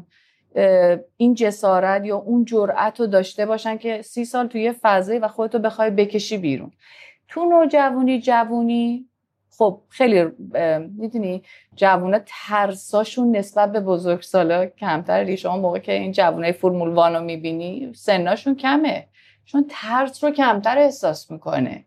[SPEAKER 1] این جسارت یا اون جرأت رو داشته باشن که سی سال توی فضایی و خودتو بخوای بکشی بیرون. تو نوجوانی جوونی خب خیلی میدونی جوونا ترساشون نسبت به بزرگسالا کمتره دیگه. شما موقع که این جوونای فرمول وان رو میبینی سناشون کمه، چون ترس رو کمتر احساس میکنه.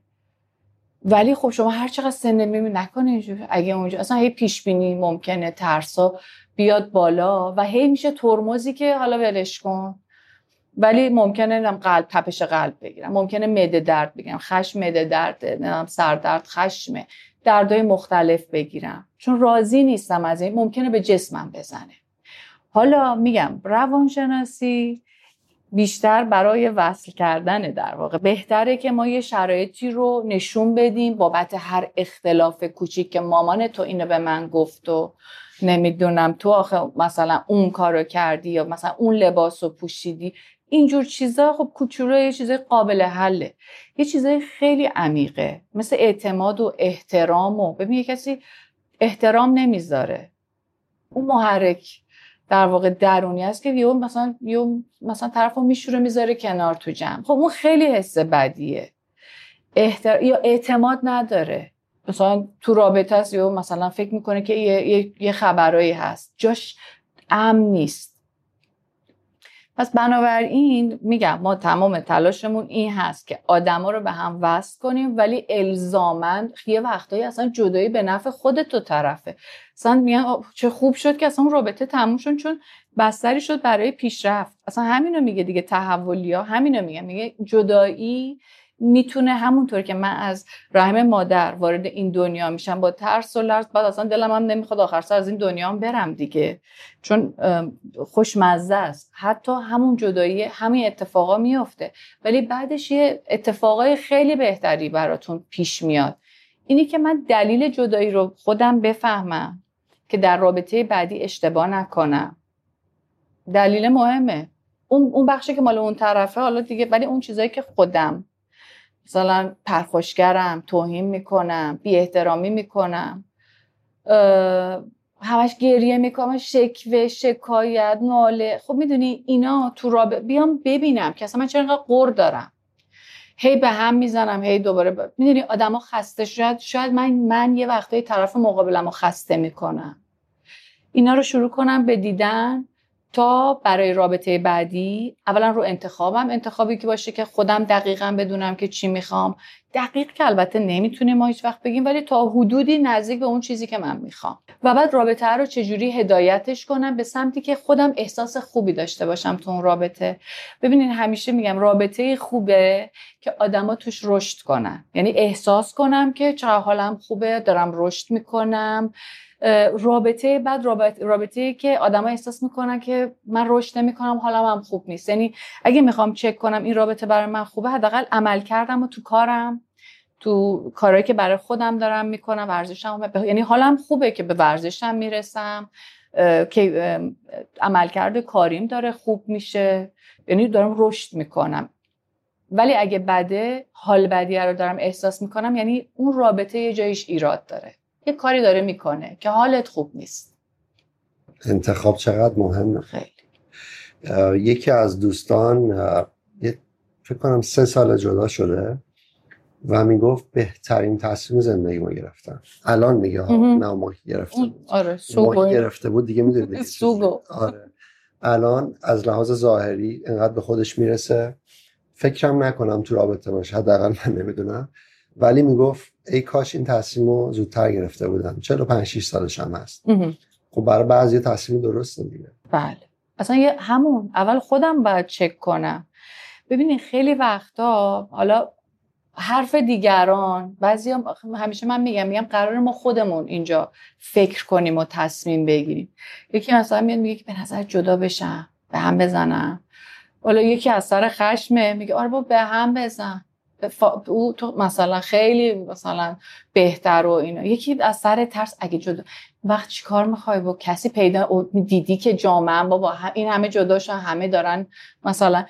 [SPEAKER 1] ولی خب شما هر چقدر سن میبینی نکنه اینجوری، اگه اونجا اصلا هی پیش بینی ممکنه ترسا بیاد بالا و هی میشه ترمزی که حالا ولش کن، ولی ممکنه نم قلب تپش قلب بگیرم، ممکنه معده درد بگیرم، خشم معده درد، نم سردرد، خشمه، دردای مختلف بگیرم چون راضی نیستم از این، ممکنه به جسمم بزنه. حالا میگم روانشناسی بیشتر برای وصل کردن، در واقع بهتره که ما یه شرایطی رو نشون بدیم بابت هر اختلاف کوچیک که مامان تو اینو به من گفت و نمیدونم تو آخه مثلا اون کارو کردی یا مثلا اون لباسو پوشیدی، اینجور چیزا خب کوچولو یه چیزای قابل حله. یه چیزای خیلی عمیقه مثل اعتماد و احترام و ببین یه کسی احترام نمیذاره، اون محرک در واقع درونی است که یه مثلا یه مثلا طرفو میشوره میذاره کنار تو جمع، خب اون خیلی حس بدیه. احتر... یا اعتماد نداره، مثلا تو رابطه است یا مثلا فکر میکنه که یه, یه... یه خبرایی هست جاش امن نیست. پس بنابراین میگم ما تمام تلاشمون این هست که آدما رو به هم وصل کنیم، ولی الزاماً یه وقتایی اصلا جدایی به نفع خودت تو طرفه. اصلا میگن چه خوب شد که اصلا رابطه تموم شد چون بستری شد برای پیشرفت. اصلا همینو میگه دیگه، تحولیا همینو میگه، میگه جدایی میتونه همونطور که من از رحم مادر وارد این دنیا میشم با ترس و لرز، بعد اصلا دلم هم نمیخواد آخر سر از این دنیا هم برم دیگه، چون خوشمزه است. حتی همون جدایی همین اتفاقا میفته، ولی بعدش یه اتفاقای خیلی بهتری براتون پیش میاد. اینی که من دلیل جدایی رو خودم بفهمم که در رابطه بعدی اشتباه نکنم، دلیل مهمه. اون اون بخشی که مال اون طرفه حالا دیگه، ولی اون چیزایی که خودم مثلا پرخاشگرم، توهین میکنم، بی احترامی میکنم، همش گریه میکنم، شکوه، شکایت، ناله، خب میدونی اینا تو رابطه بیام ببینم که اصلا من چرا اینقدر غر دارم، هی به هم میزنم، هی دوباره ب... میدونی آدما خسته شاید شاید من من یه وقتایی طرف مقابلمو خسته میکنم. اینا رو شروع کنم به دیدن تا برای رابطه بعدی اولا رو انتخابم، انتخابی که باشه که خودم دقیقاً بدونم که چی میخوام. دقیق که البته نمیتونیم ما هیچ وقت بگیم، ولی تا حدودی نزدیک به اون چیزی که من میخوام. و بعد رابطه رو چجوری هدایتش کنم به سمتی که خودم احساس خوبی داشته باشم تو اون رابطه. ببینین همیشه میگم رابطه خوبه که آدما توش رشد کنن، یعنی احساس کنم که چقدر حالم خوبه، دارم رشد میکنم. رابطه بعد رابطه رابطه‌ای که آدما احساس میکنن که من رشد نمیکنم، حالم هم خوب نیست. یعنی اگه میخوام چک کنم این رابطه برای من خوبه، حداقل عمل کردم و تو کارم، تو کارهایی که برای خودم دارم میکنم، ورزشم، یعنی حالم خوبه که به ورزشم میرسم، که عملکرد کاریم داره خوب میشه، یعنی دارم رشد میکنم. ولی اگه بده، حال بدی رو دارم احساس میکنم، یعنی اون رابطه یه جایش ایراد داره، یه کاری داره میکنه که حالت خوب نیست.
[SPEAKER 2] انتخاب چقدر مهمه.
[SPEAKER 1] خیلی.
[SPEAKER 2] یکی از دوستان فکر کنم سه سال جدا شده و میگفت بهترین تصمیم زندگی ما گرفتم. الان میگه ها نه ما گرفته بود.
[SPEAKER 1] آره
[SPEAKER 2] ما گرفته بود دیگه میدونید
[SPEAKER 1] سوگو.
[SPEAKER 2] آره الان از لحاظ ظاهری انقدر به خودش میرسه، فکرم نکنم تو رابطه باشه، حداقل من نمیدونم، ولی میگفت ای کاش این تصمیمو زودتر گرفته بودم. چهل و پنج شش سالش هم هست. خب برای بعضی تصمیم درسته دیگه.
[SPEAKER 1] بله اصلا یه همون اول خودم باید چک کنم. ببینید خیلی وقتا حالا حرف دیگران، بعضی هم همیشه من میگم میگم قرار ما خودمون اینجا فکر کنیم و تصمیم بگیریم. یکی مثلا میاد میگه که به نظر جدا بشم، به هم بزنم. حالا یکی از سر خشمه میگه آره با به هم بزن، او تو مثلا خیلی مثلا بهتر و اینا. یکی از سر ترس اگه جدا، وقت چی کار میخوای با کسی پیدا دیدی که جامعه بابا این همه جدا شدن، همه دارن مثلا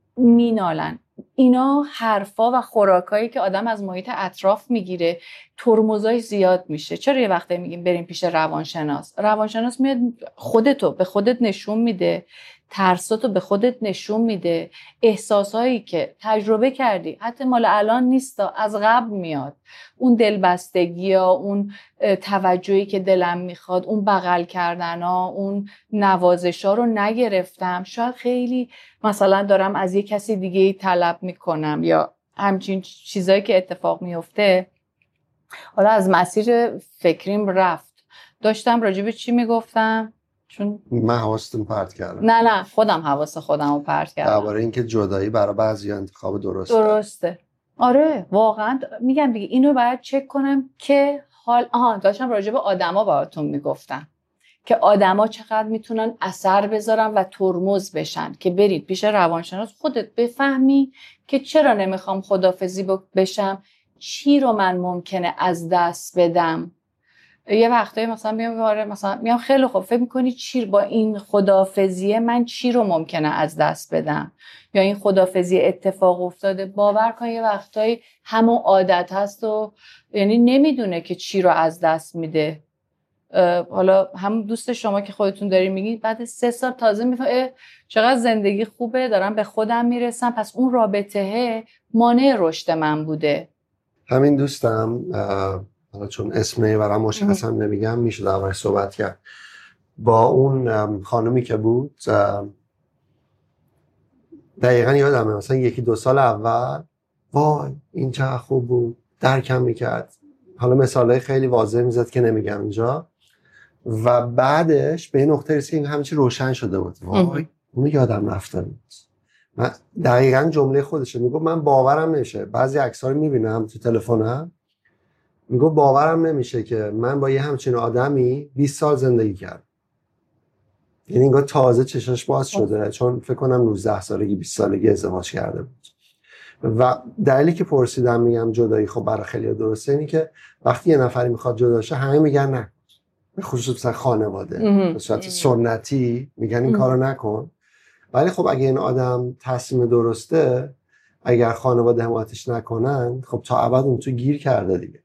[SPEAKER 1] مینالن. اینا حرفا و خوراکایی که آدم از محیط اطراف میگیره، ترمزای زیاد میشه. چرا یه وقته میگیم بریم پیش روانشناس؟ روانشناس میاد خودتو به خودت نشون میده، ترساتو به خودت نشون میده، احساسایی که تجربه کردی حتی مال الان نیستا، از قبل میاد، اون دلبستگی ها، اون توجهی که دلم میخواد، اون بغل کردن ها، اون نوازش ها رو نگرفتم، شاید خیلی مثلا دارم از یه کسی دیگه طلب میکنم یا همچین چیزایی که اتفاق میفته. حالا از مسیر فکریم رفت، داشتم راجب چی میگفتم؟ چون
[SPEAKER 2] من حواستون پرت کردم.
[SPEAKER 1] نه نه خودم حواس خودم رو پرت کردم.
[SPEAKER 2] درباره اینکه جدایی برای بعضی انتخاب درسته.
[SPEAKER 1] درسته. آره واقعا میگم دیگه اینو باید چک کنم که حال آها داشتم راجع به آدما باهاتون میگفتم که آدما چقدر میتونن اثر بذارن و ترمز بشن که برید پیش روانشناس خودت بفهمی که چرا نمیخوام خدافظی بشم، چی رو من ممکنه از دست بدم. یه وقتایی مثلا میام آره مثلا میام خیلی خوب فکر می‌کنی چی با این خدافظیه من چی رو ممکنه از دست بدم، یا این خدافظی اتفاق افتاده. باور کن یه وقتایی همون عادت هست و یعنی نمیدونه که چی رو از دست میده. حالا هم دوست شما که خودتون داری میگید بعد سه سال تازه میفهمه چقدر زندگی خوبه، دارم به خودم میرسم، پس اون رابطه مانع رشد من بوده.
[SPEAKER 2] همین دوستم حالا چون اسمه برام مشخصا نمیگم میشه دربارش صحبت کرد، با اون خانومی که بود دقیقا یادمه مثلا یکی دو سال اول وای این چه خوب بود، درکم میکرد، حالا مثالای خیلی واضح میزد که نمیگم اینجا، و بعدش به این نقطه رسید که همه چی روشن شده بود. وای اونو یادم رفته بود. من دقیقاً جمله خودشه میگم من باورم نمیشه، بعضی عکس‌ها رو میبینم تو تلفنم میگم باورم نمیشه که من با یه همچین آدمی بیست سال زندگی کردم. یعنی انگار تازه چشاش باز شده، چون فکر کنم نوزده سالگی بیست سالگی ازدواج کرده بود. و دلیلی که پرسیدم میگم جدایی خب برای خیلی درسته اینی که وقتی یه نفری میخواد جدا شه همه میگن نه، به خصوص مثلا خانواده به صورت سنتی میگن این کارو نکن، ولی خب اگه این آدم تصمیم درسته، اگر خانواده حمایتش نکنن خب تا ابد اون تو گیر کرده دیگه.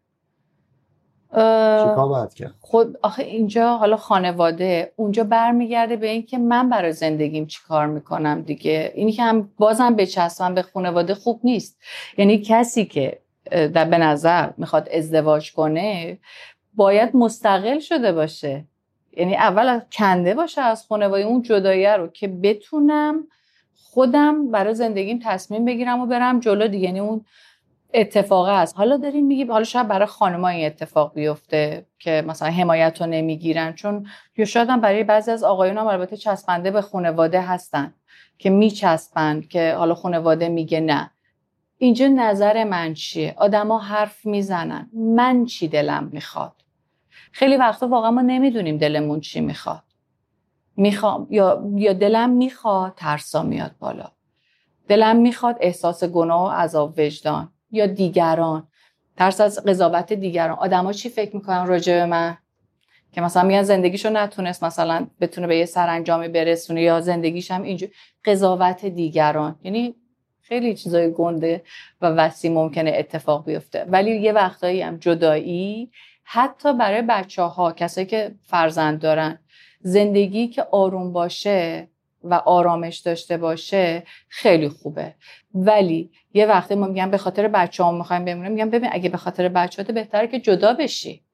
[SPEAKER 2] چیکار باید کرد؟
[SPEAKER 1] خود آخه اینجا حالا خانواده اونجا برمیگرده به این که من برای زندگیم چی کار میکنم دیگه. اینی که هم بازم بچسبم به خانواده خوب نیست. یعنی کسی که در به نظر میخواد ازدواج کنه باید مستقل شده باشه، یعنی اول کنده باشه از خانواده اون جداییه رو که بتونم خودم برای زندگیم تصمیم بگیرم و برم جلو دیگه. یعنی اون اتفاقه است. حالا دارین میگی حالا شاید برای خانم‌ها این اتفاق بیفته که مثلا حمایت رو نمیگیرن، چون یا شاید هم برای بعضی از آقایون هم البته چسبنده به خانواده هستن که میچسبند که حالا خانواده میگه نه. اینجا نظر من چیه؟ آدما حرف میزنن، من چی دلم میخواد. خیلی وقتا واقعا ما نمیدونیم دلمون چی میخواد. میخوام یا یا دلم میخواد ترسا میاد بالا، دلم میخواد احساس گناه و عذاب وجدان، یا دیگران، ترس از قضاوت دیگران. آدما چی فکر میکنن راجع به من که مثلا میگن زندگیشو نتونست مثلا بتونه به یه سرانجامی برسونه، یا زندگیش هم اینجور قضاوت دیگران. یعنی خیلی چیزای گنده و وسیع ممکنه اتفاق بیفته. ولی یه وقتایی هم جدایی حتی برای بچه‌ها، کسایی که فرزند دارن، زندگی که آروم باشه و آرامش داشته باشه خیلی خوبه. ولی یه وقتی ما میگم به خاطر بچه‌هام میخوایم بمونیم، میگم ببین اگه به خاطر بچه‌هات بهتره که جدا بشی،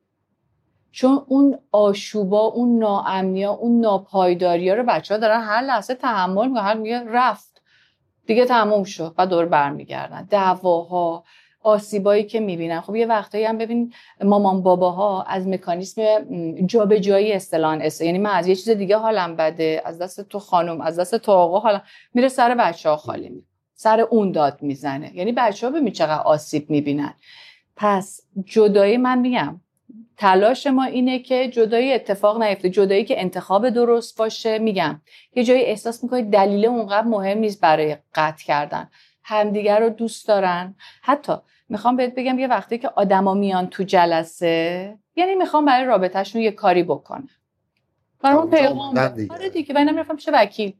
[SPEAKER 1] چون اون آشوبا، اون ناامنیا، اون ناپایداری‌ها رو بچه‌ها دارن هر لحظه تحمل میکنن. هر میگه رفت دیگه تموم شد، بعد دور برمیگردن. دعواها، آسیبایی که میبینن. خب یه وقتایی هم ببین مامان باباها از مکانیسم جابجایی اصطلاحاً است، یعنی من از یه چیز دیگه حالم بده، از دست تو خانم، از دست تو آقا حالا میره سر بچه‌ها خالی میکنه، سر اون داد میزنه. یعنی بچه‌ها ببین چقدر آسیب میبینن. پس جدایی، من میگم تلاش ما اینه که جدایی اتفاق نیفته، جدایی که انتخاب درست باشه. میگم یه جایی احساس میکنید دلیل اونقدر مهم نیست برای قطع کردن، همدیگر رو دوست دارن. حتی میخوام بهت بگم یه وقتی که آدما میان تو جلسه، یعنی میخوام برای رابطهشون یه کاری بکنه، برام پیغام آره دیگه، و اینم رفتم چه وکیل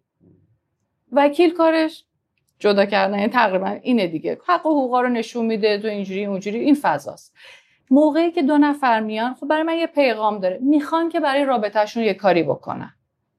[SPEAKER 1] وکیل کارش جدا کردن، یعنی تقریبا اینه دیگه، حق و حقوقا رو نشون میده تو اینجوری اونجوری، این فضاست. موقعی که دو نفر میان، خب برای من یه پیغام داره، میخوان که برای رابطهشون یه کاری بکنن.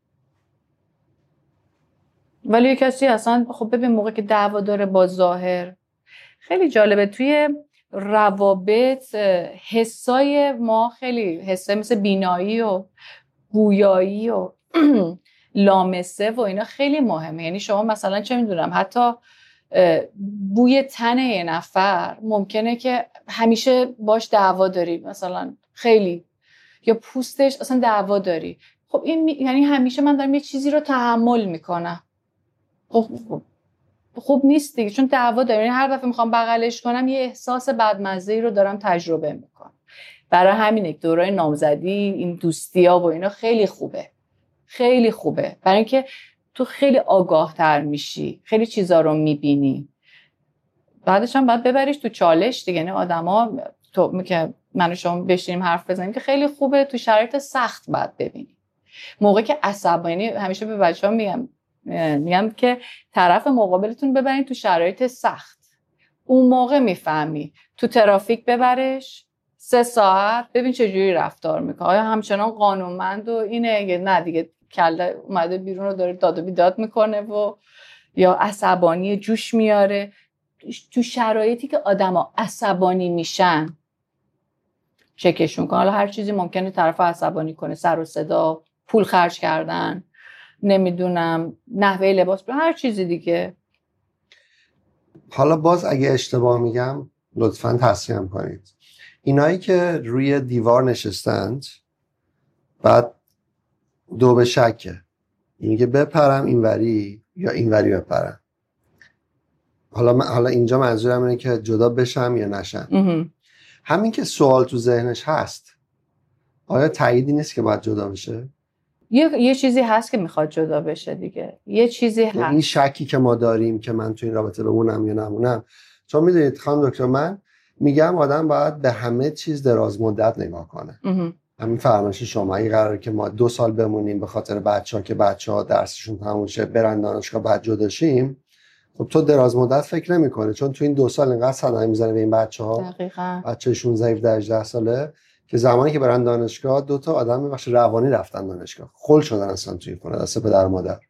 [SPEAKER 1] ولی یه کسی اصلا خب ببین موقعی که دعوا داره با ظاهر، خیلی جالبه توی روابط حسای ما، خیلی حسای مثل بینایی و گویایی و لامسه و اینا خیلی مهمه. یعنی شما مثلا چه میدونم حتی بوی تن یه نفر ممکنه که همیشه باش دعوا داری، مثلا خیلی، یا پوستش اصلا دعوا داری. خب این می... یعنی همیشه من دارم یه چیزی رو تحمل میکنم. خب خوب نیست دیگه، چون دعوا داریم. یعنی هر دفعه میخوام بغلش کنم یه احساس بدمزه‌ای رو دارم تجربه میکنم. برای همینه دورای نامزدی، این دوستی‌ها و اینا خیلی خوبه، خیلی خوبه، برای اینکه تو خیلی آگاه تر میشی، خیلی چیزا رو میبینی. بعدش هم باید ببریش تو چالش دیگه. یعنی آدما تو که من و شما بشینیم حرف بزنیم که خیلی خوبه، تو شرایط سخت باید ببینی. موقعی که عصبانی، همیشه به بچه‌ها میگم میگم که طرف مقابلتون ببرین تو شرایط سخت، اون موقع میفهمی. تو ترافیک ببرش سه ساعت، ببین چه جوری رفتار میکنه، آیا همچنان قانونمند و اینه، نه دیگه کله اومده بیرون رو داره داد و بیداد میکنه و یا عصبانی جوش میاره. تو شرایطی که آدما عصبانی میشن چکشون کن. حالا هر چیزی ممکنه طرف عصبانی کنه، سر و صدا، پول خرج کردن، نمیدونم نحوه لباس، هر چیزی دیگه.
[SPEAKER 2] حالا باز اگه اشتباه میگم لطفاً تصحیحم کنید. اینایی که روی دیوار نشستند بعد دو به شکه، میگه بپرم اینوری یا اینوری بپرم. حالا من حالا اینجا منظورم اینه که جدا بشم یا نشم. همین که سوال تو ذهنش هست، آیا تاییدی نیست که باید جدا بشه؟
[SPEAKER 1] یه یه چیزی هست که میخواد جدا بشه دیگه. یه چیزی هست.
[SPEAKER 2] این شکی که ما داریم که من تو این رابطه بمونم یا نمونم. چون میدونید خانم دکتر، من میگم آدم باید به همه چیز دراز مدت نگاه کنه. همین فرمایش شما، اگه قراره که ما دو سال بمونیم به خاطر بچه‌ها که بچه‌ها درسشون تموم شه برن دانشگاه بعد جدا شیم، خب تو دراز مدت فکر نمی‌کنی، چون تو این دو سال اینقدر صدمه میزنه به این بچه‌ها.
[SPEAKER 1] دقیقاً.
[SPEAKER 2] بچه شانزده هفده هجده ساله که زمانی که برن دانشگاه دو تا آدم بخش روانی رفتن دانشگاه، خل شدن اصلا توی خونه دست پدر و مادر،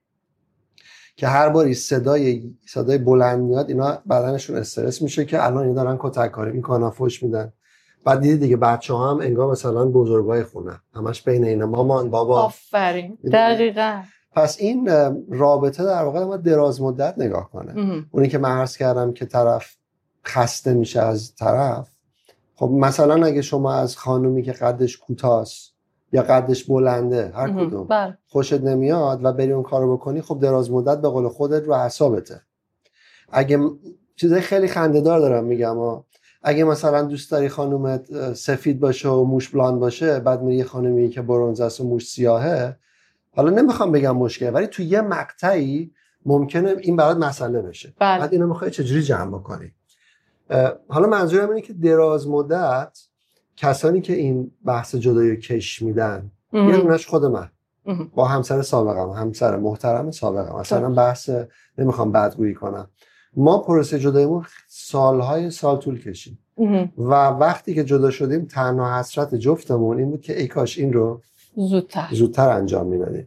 [SPEAKER 2] که هر باری صدای صدای بلند میاد اینا بدنشون استرس میشه که الان اینا دارن کتک کاری میکنن، فوش میدن. بعد دیدی دیگه بچه‌ها هم انگار مثلا بزرگای خونه، همش بین اینا مامان بابا.
[SPEAKER 1] آفرین، دقیقاً.
[SPEAKER 2] پس این رابطه در واقع ما دراز مدت نگاه کنه. اه. اونی که من عرض کردم که طرف خسته میشه از طرف، خب مثلا اگه شما از خانومی که قدش کوتاست یا قدش بلنده هر کدوم
[SPEAKER 1] بله.
[SPEAKER 2] خوشت نمیاد و بری اون کارو بکنی، خب دراز مدت به قول خودت رو اعصابته. اگه چیزای خیلی خنده‌دار دارم میگم ها، اگه مثلا دوست داری خانومت سفید باشه و موش بلاند باشه، بعد میری خانومی که برنز است و موش سیاهه، حالا نمیخوام بگم مشکل، ولی تو یه مقطعی ممکنه این برات مسئله بشه.
[SPEAKER 1] بله.
[SPEAKER 2] بعد اینو میخوای چجوری جمع بکنی؟ حالا منظورم اینه که دراز مدت کسانی که این بحث جدایی کش میدن، یه دونش خود من ام. با همسر سابقم، همسر محترم سابقم، مثلا بحث نمیخوام بدگویی کنم، ما پروسه جداییمون سالهای سال طول کشید و وقتی که جدا شدیم تنها حسرت جفتمون این بود که ای کاش این رو
[SPEAKER 1] زودتر
[SPEAKER 2] زودتر انجام میدادیم.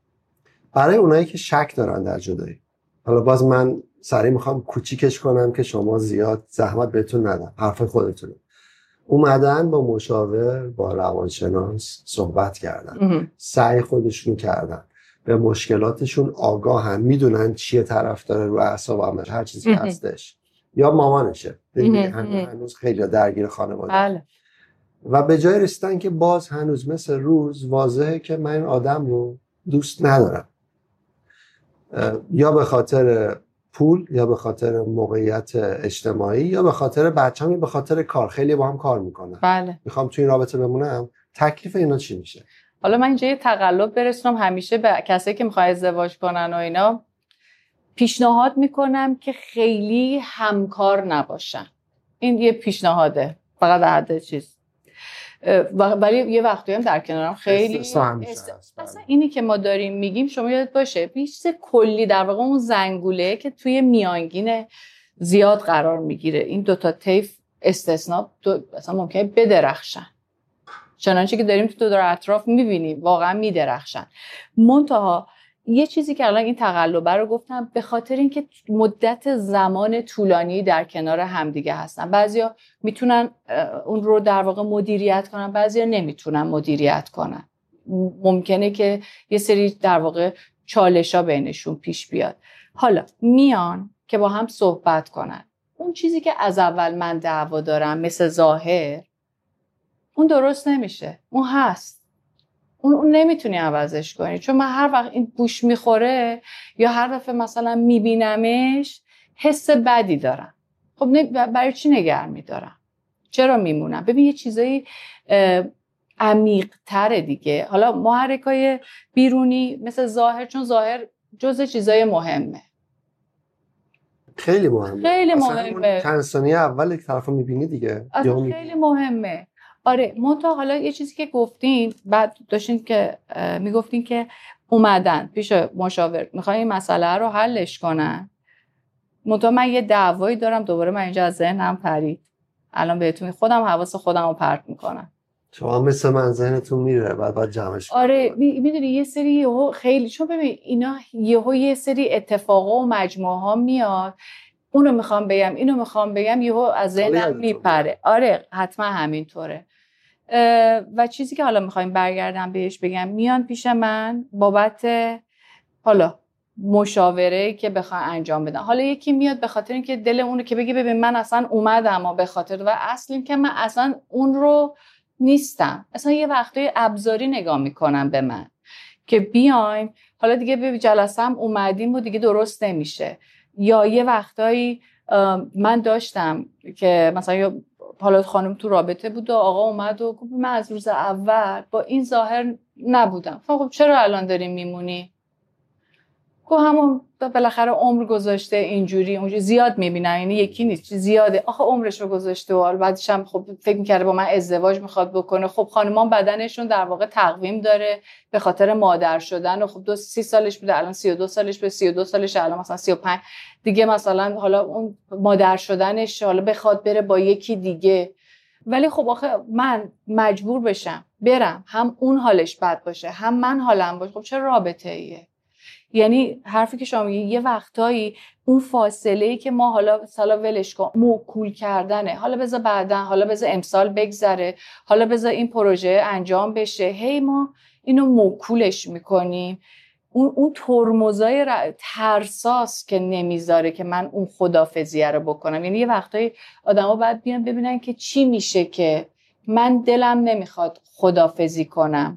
[SPEAKER 2] برای اونایی که شک دارن در جدایی، حالا باز من سریع میخوام کوچیکش کنم که شما زیاد زحمت بهتون ندم، حرف خودتونه، اومدن با مشاور با روانشناس صحبت کردن اه. سعی خودشون کردن، به مشکلاتشون آگاهن، میدونن چیه طرف داره رو اعصابش هر چیزی که هستش، یا مامانشه دیگه هنوز خیلی درگیر خانواده.
[SPEAKER 1] بله.
[SPEAKER 2] و به جای رسیدن که باز هنوز مثل روز واضحه که من این آدم رو دوست ندارم، یا به خاطر پول یا به خاطر موقعیت اجتماعی یا به خاطر بچه‌م یا به خاطر کار، خیلی با هم کار میکنن.
[SPEAKER 1] بله.
[SPEAKER 2] میخوام تو این رابطه بمونم، تکلیف اینا چی میشه؟
[SPEAKER 1] حالا من اینجا یه تقلب برسونم، همیشه به کسایی که میخوان ازدواج کنن و اینا پیشنهاد میکنم که خیلی همکار نباشن. این یه پیشنهاده فقط در حد چیز، ولی یه وقتی هم در کنارم خیلی است... اصلا اینی که ما داریم میگیم شما یاد باشه بیشتر کلی در واقع اون زنگوله که توی میانگین زیاد قرار میگیره، این دوتا طیف استثناء دو... اصلا ممکنه بدرخشن، چنانچه که داریم تو دو دور اطراف میبینیم واقعا میدرخشن. منتها یه چیزی که الان این تقلبه رو گفتم به خاطر اینکه مدت زمان طولانی در کنار همدیگه هستن، بعضیا میتونن اون رو در واقع مدیریت کنن، بعضیا نمیتونن مدیریت کنن، ممکنه که یه سری در واقع چالشا بینشون پیش بیاد. حالا میان که با هم صحبت کنن، اون چیزی که از اول من دعوا دارم مثل ظاهر، اون درست نمیشه، اون هست، اون, اون نمیتونی عوضش کنی، چون من هر وقت این بوش میخوره یا هر دفعه مثلا میبینمش حس بدی دارم. خب برای چی نگه میدارم؟ چرا میمونم؟ ببین یه چیزایی عمیق تره دیگه. حالا محرکای بیرونی مثل ظاهر، چون ظاهر جزء چیزای مهمه،
[SPEAKER 2] خیلی مهمه،
[SPEAKER 1] خیلی مهمه،
[SPEAKER 2] چند ثانیه اول که طرفو میبینی دیگه
[SPEAKER 1] اصلا خیلی مهمه. آره، منتها حالا یه چیزی که گفتین، بعد داشتین که میگفتین که اومدن پیش مشاور میخوان این مسئله رو حلش کنن، منتها من یه دعوایی دارم، دوباره من اینجا از ذهنم پرید، الان بهتون خودم حواس خودم رو پرت میکنم.
[SPEAKER 2] شما مثل من ذهنتون میره بعد باید جمعش کنم.
[SPEAKER 1] آره میدونی یه سری یهو خیلی، چون ببین اینا یهو یه سری اتفاقا و مجموعه ها میاد، اونو میخوام بگم اینو میخوام بگم، یهو از ذهنم میپره. آره حتما همینطوره. و چیزی که حالا میخوایم برگردم بهش بگم، میان پیش من بابت حالا مشاوره که بخوام انجام بدم. حالا یکی میاد به خاطر اینکه دل اونو که بگه ببین من اصلا اومدم و به خاطر و اصل این که من اصلا اون رو نیستم. اصلا یه وقتای ابزاری نگاه میکنم به من که بیایم حالا دیگه به جلسه‌ام اومدیم و دیگه درست نمیشه. یا یه وقتایی من داشتم که مثلا یا حالا خانم تو رابطه بود و آقا اومد و گفت من از روز اول با این ظاهر نبودم. خب چرا الان داری میمونی؟ گفت همون بالاخره عمر گذاشته اینجوری اونجوری. زیاد میبینم، یعنی یکی نیست، زیاده. آخه عمرش رو گذاشته و بعدش هم خب فکر می‌کرده با من ازدواج میخواد بکنه. خب خانمان بدنشون در واقع تقویم داره به خاطر مادر شدن و خب دو سی سالش بوده الان سی و دو سالش به سی و دو سالش الان مثلا سی و پنج دیگه مثلا حالا اون مادر شدنش حالا بخواد بره با یکی دیگه. ولی خب آخه من مجبور بشم برم هم اون حالش بد باشه هم من حالم باشه. خب چه رابطه ایه؟ یعنی حرفی که شما میگید یه وقتایی اون فاصله‌ای که ما حالا سالا ولش کن موکول کردنه، حالا بذار بعداً، حالا بذار امسال بگذره، حالا بذار این پروژه انجام بشه، هی ما اینو موکولش میکنیم. اون اون ترمزای ترساس که نمیذاره که من اون خدافظیه رو بکنم. یعنی یه وقتایی آدما باید بیان ببینن که چی میشه که من دلم نمیخواد خدافظی کنم.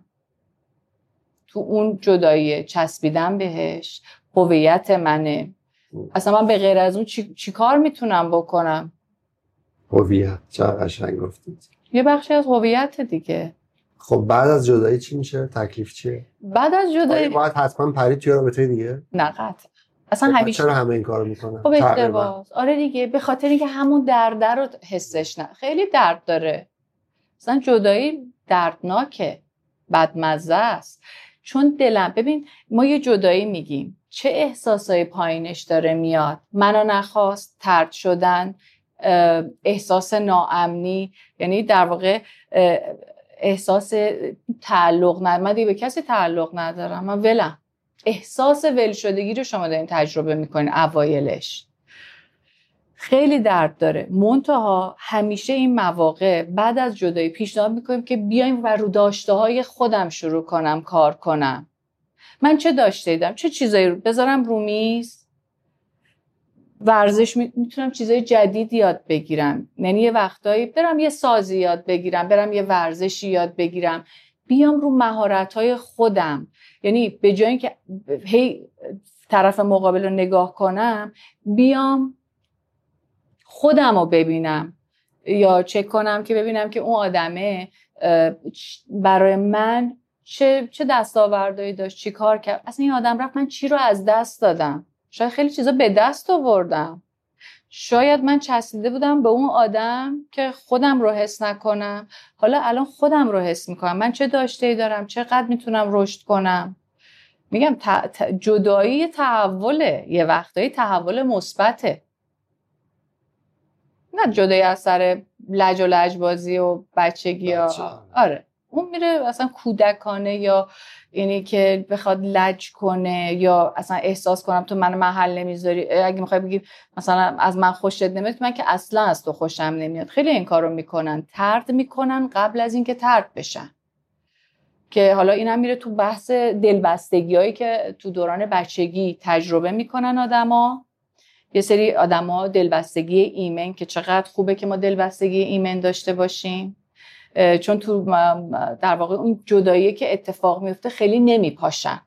[SPEAKER 1] تو اون جدایی چسبیدم بهش، هویت منه. اصلا من به غیر از اون چی, چی کار میتونم بکنم؟
[SPEAKER 2] هویت، چه قشنگ گفتید.
[SPEAKER 1] یه بخشی از هویت دیگه.
[SPEAKER 2] خب بعد از جدایی چی میشه؟ تکلیف چیه؟
[SPEAKER 1] بعد از جدایی
[SPEAKER 2] باید حتما پرید توی رابطه دیگه؟
[SPEAKER 1] نه قطعا. اصلا
[SPEAKER 2] خب
[SPEAKER 1] همیشه
[SPEAKER 2] چرا همه این کارو میکنن؟
[SPEAKER 1] خب اشتباس. آره دیگه، به خاطر اینکه همون درد رو حسش نه. خیلی درد داره. اصلا جدایی دردناکه، بدمزه است. چون دلم، ببین ما یه جدایی میگیم چه احساسای پایینش داره میاد؟ منو نخواست، طرد شدن، احساس ناامنی، یعنی در واقع احساس تعلق ندارم. من دیگه به کسی تعلق ندارم، من ولم. احساس ول شدگی رو شما دارین تجربه میکنین اوایلش. خیلی درد داره. منتها همیشه این مواقع بعد از جدایی پیشنهاد میکنیم که بیایم و رو داشته های خودم شروع کنم کار کنم. من چه داشته ایدم؟ چه چیزایی رو بذارم رو میز؟ ورزش میتونم چیزای جدید یاد بگیرم. یعنی یه وقتایی برم یه سازی یاد بگیرم، برم یه ورزشی یاد بگیرم، بیام رو مهارت‌های خودم. یعنی به جای اینکه هی طرف مقابل رو نگاه کنم، بیام خودم رو ببینم یا چک کنم که ببینم که اون آدمه برای من چه چه دستاوردهایی داشت، چی کار کرد. اصلا این آدم رفت، من چی رو از دست دادم؟ شاید خیلی چیزا به دست آوردم. شاید من چسبیده بودم به اون آدم که خودم رو حس نکنم. حالا الان خودم رو حس میکنم. من چه داشته‌ای دارم، چقدر میتونم رشد کنم. میگم ت... ت... جدایی تحوله، یه وقتایی تحول مثبته. نه جدایی از سر لج و لجبازی و بچگی ها. آره اون میره اصلا کودکانه، یا اینی که بخواد لج کنه یا اصلا احساس کنم تو منو محل نمیذاری. اگه میخوای بگی مثلا از من خوشت نمیاد، من که اصلا از تو خوشم نمیاد. خیلی این کارو میکنن، طرد میکنن قبل از اینکه طرد بشن. که حالا اینم میره تو بحث دلبستگیایی که تو دوران بچگی تجربه میکنن آدما. یه سری آدما دلبستگی ایمن، که چقدر خوبه که ما دلبستگی ایمن داشته باشیم، چون تو در واقع اون جدایی که اتفاق میفته خیلی نمیپاشن.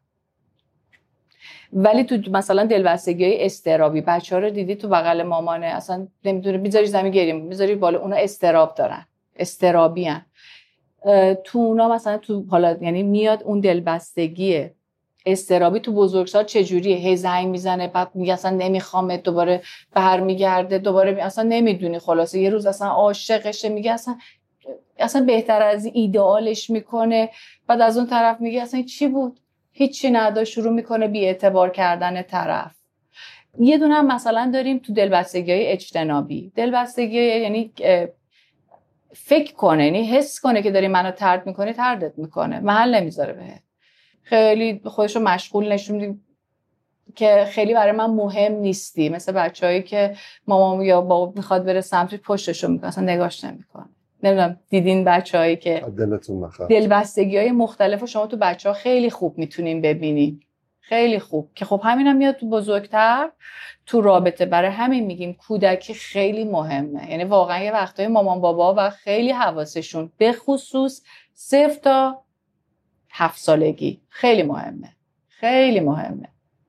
[SPEAKER 1] ولی تو مثلا دلبستگی های اضطرابی، بچه‌ها رو دیدی تو بغل مامانه اصلا نمیدونه میذاری زمین گریه میذاری بالا، اونا اضطراب دارن، اضطرابی ان. تو اونا مثلا تو حالا یعنی میاد اون دلبستگیه اضطرابی تو بزرگسال چجوریه؟ هی زنگ میزنه، بعد میگه اصلا نمیخوامه، دوباره برمیگرده، دوباره می... اصلا نمیدونی. خلاصه یه روز اصلا عاشقشه، میگه اصلا اصلا بهتر از ایدئالش میکنه، بعد از اون طرف میگه اصلا چی بود؟ هیچی نداشت، شروع میکنه بی اعتبار کردن طرف. یه دونه هم مثلا داریم تو دلبستگی‌های اجتنابی. دلبستگی یعنی فکر کنه، یعنی حس کنه که داری منو طرد میکنی، طردت میکنه، محل نمیذاره بهت. خیلی خودشو مشغول نشون میده که خیلی برای من مهم نیستی. مثل بچه‌هایی که مامان یا بابا میخواد بره سمت پشتشو میکنه، اصلا نگاش نمیکنه. نمیدونم دیدین بچه‌هایی که
[SPEAKER 2] دلتون بخواد.
[SPEAKER 1] دلبستگی‌های مختلفو شما تو بچه‌ها خیلی خوب میتونین ببینین. خیلی خوب که خب همینم میاد تو بزرگتر تو رابطه. برای همین میگیم کودکی خیلی مهمه. یعنی واقعا یه وقتای مامان بابا و خیلی حواسشون به خصوص صفر تا هفت سالگی خیلی مهمه، خیلی مهمه.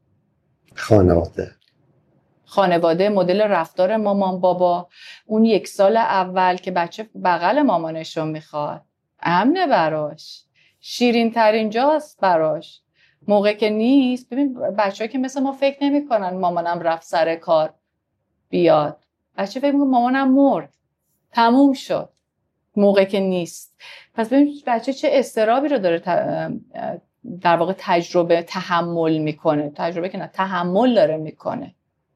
[SPEAKER 2] خانواده
[SPEAKER 1] خانواده، مدل رفتار مامان بابا، اون یک سال اول که بچه بغل مامانشو میخواد، امنه براش، شیرین ترین جاست براش. موقع که نیست، ببین بچه ها که مثل ما فکر نمی کنن مامانم رفت سر کار بیاد، بچه فکر میکنه مامانم مرد، تموم شد موقع که نیست. پس ببین بچه چه استرابی رو داره در واقع تجربه تحمل میکنه، تجربه که نه تحمل داره میکنه.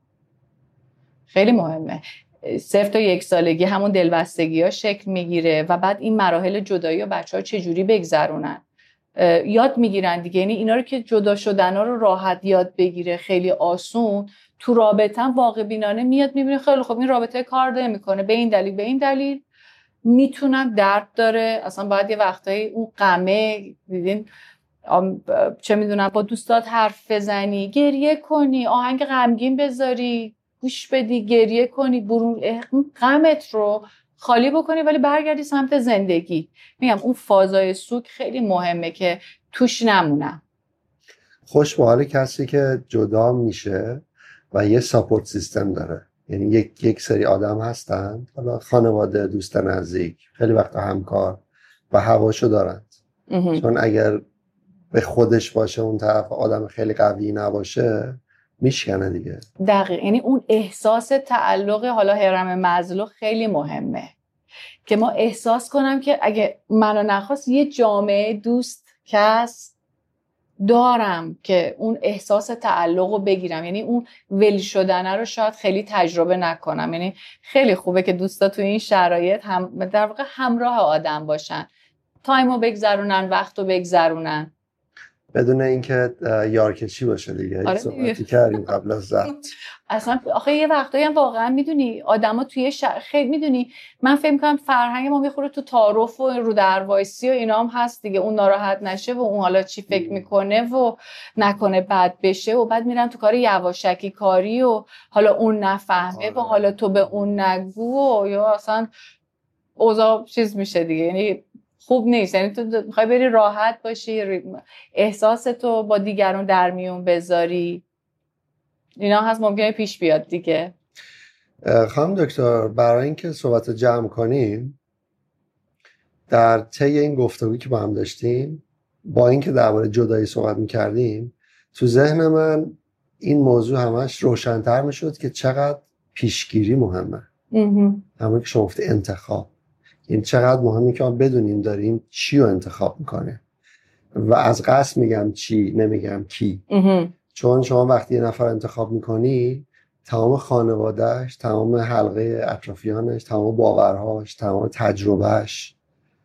[SPEAKER 1] خیلی مهمه. صفر تا یک سالگی همون دلبستگی ها شکل میگیره و بعد این مراحل جدایی و بچه ها چجوری بگذرونن یاد میگیرن دیگه. یعنی اینا رو که جدا شدن ها رو راحت یاد بگیره خیلی آسون، تو رابطه هم واقع بینانه میاد میبینه خیلی خب این رابطه کار داره میکنه به این دلیل به این دلیل میتونم درد داره. اصلا باید یه وقتایی اون غمه دیدین چه میدونم با دوستات حرف بزنی، گریه کنی، آهنگ غمگین بذاری، گوش بدی، گریه کنی، برون غمت رو خالی بکنی ولی برگردی سمت زندگی. میگم اون فازای سوگ خیلی مهمه که توش نمونم.
[SPEAKER 2] خوش به حال کسی که جدا میشه و یه ساپورت سیستم داره. یعنی یک یک سری آدم هستن، حالا خانواده، دوست نزدیک، خیلی وقتا همکار و هواشو دارند. چون اگر به خودش باشه اون طرف آدم خیلی قوی نباشه میشکنه دیگه.
[SPEAKER 1] دقیق. یعنی اون احساس تعلق، حالا هرم مزلو خیلی مهمه که ما احساس کنم که اگه منو نخواست یه جامعه دوست کس دارم که اون احساس تعلق رو بگیرم. یعنی اون ول شدنه رو شاید خیلی تجربه نکنم. یعنی خیلی خوبه که دوستا تو این شرایط هم در واقع همراه آدم باشن، تایمو بگذرونن، وقتو بگذرونن
[SPEAKER 2] بدون اینکه یارکشی باشه دیگه.
[SPEAKER 1] آره
[SPEAKER 2] صحبتی کردیم قبل از ضبط.
[SPEAKER 1] اصلا آخه یه وقتایی هم واقعا میدونی آدما توی شهر خیلی میدونی من فکر می‌کنم فرهنگ ما میخوره تو تعارف و رو در وایسی و اینا هم هست دیگه، اون ناراحت نشه و اون حالا چی فکر میکنه و نکنه بد بشه و بعد میرن تو کار یواشکی کاری و حالا اون نفهمه و حالا تو به اون نگو و یا اصلا اوضاع چیز میشه دیگه. یعنی خوب نیست. یعنی تو میخوای بری راحت باشی، احساستو با دیگران در میون بذاری، اینا هست ممکنه پیش بیاد دیگه.
[SPEAKER 2] خانم دکتر، برای اینکه صحبت رو جمع کنیم در طی این گفتگویی که با هم داشتیم، با اینکه درباره جدایی صحبت میکردیم، تو ذهن من این موضوع همش روشن‌تر میشد که چقدر پیشگیری مهمه. همون که شما گفتید انتخاب، این چقدر مهمه که ما بدونیم داریم چی رو انتخاب میکنه و از قصد میگم چی، نمیگم کی. چون شما وقتی یه نفر انتخاب میکنی تمام خانوادهش، تمام حلقه اطرافیانش، تمام باورهاش، تمام تجربهش،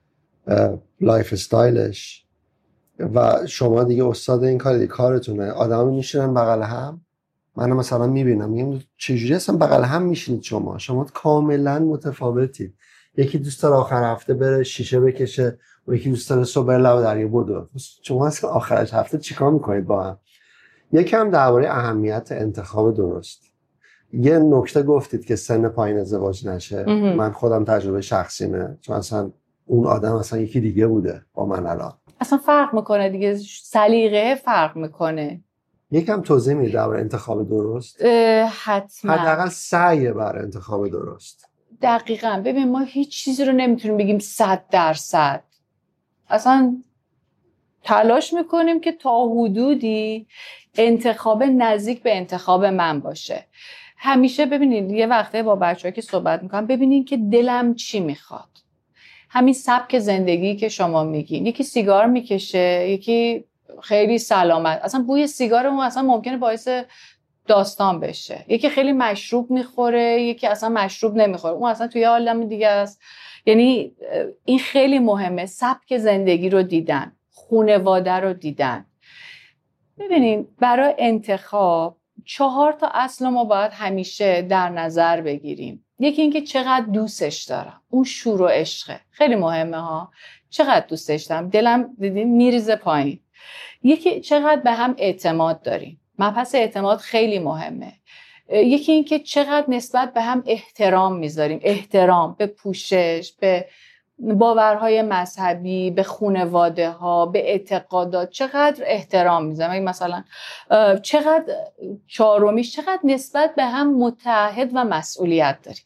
[SPEAKER 2] لایف استایلش و شما دیگه استاد این کار دیگه کارتونه. آدم میشینن بغل هم، من مثلا میبینم میگم چجوری اصلا بغل هم میشینید شما شما کاملا متفاوتید. یکی دوست داره آخر هفته بره شیشه بکشه و یکی دوست داره صبح لب دریا بدو. شما اصلا آخر هفته چیکار میکنید با هم؟ یکم درباره اهمیت انتخاب درست. یه نکته گفتید که سن پایین ازدواج نشه. من خودم تجربه شخصیمه، چون اصلا اون آدم اصلا یکی دیگه بوده با من الان.
[SPEAKER 1] اصلا فرق میکنه دیگه، سلیقه فرق میکنه.
[SPEAKER 2] یکم توضیح میدید درباره انتخاب درست؟
[SPEAKER 1] حتما.
[SPEAKER 2] حداقل سعی بر انتخاب درست.
[SPEAKER 1] دقیقاً. ببین ما هیچ چیزی رو نمیتونیم بگیم صد درصد. اصلا تلاش میکنیم که تا حدودی انتخاب نزدیک به انتخاب من باشه. همیشه ببینید یه وقته با بچه‌ها که صحبت میکنم ببینید که دلم چی میخواد. همین سبک زندگی که شما میگین، یکی سیگار میکشه، یکی خیلی سلامت، اصلا بوی سیگار اون اصلا ممکنه باعث داستان بشه. یکی خیلی مشروب میخوره، یکی اصلا مشروب نمیخوره، اون اصلا توی عالم دیگه است. یعنی این خیلی مهمه، سبک زندگی رو دیدن، خانواده رو دیدن. ببینین برای انتخاب چهار تا اصل ما باید همیشه در نظر بگیریم. یکی این که چقدر دوستش دارم، اون شور و عشقه، خیلی مهمه ها. چقدر دوستش دارم، دلم دیدین میریزه پایین. یکی چقدر به هم اعتماد داریم. مبحث اعتماد خیلی مهمه. یکی این که چقدر نسبت به هم احترام میذاریم، احترام به پوشش، به باورهای مذهبی، به خانواده ها، به اعتقادات چقدر احترام میذاریم. مثلا چقدر چهارمیش چقدر نسبت به هم متعهد و مسئولیت داریم.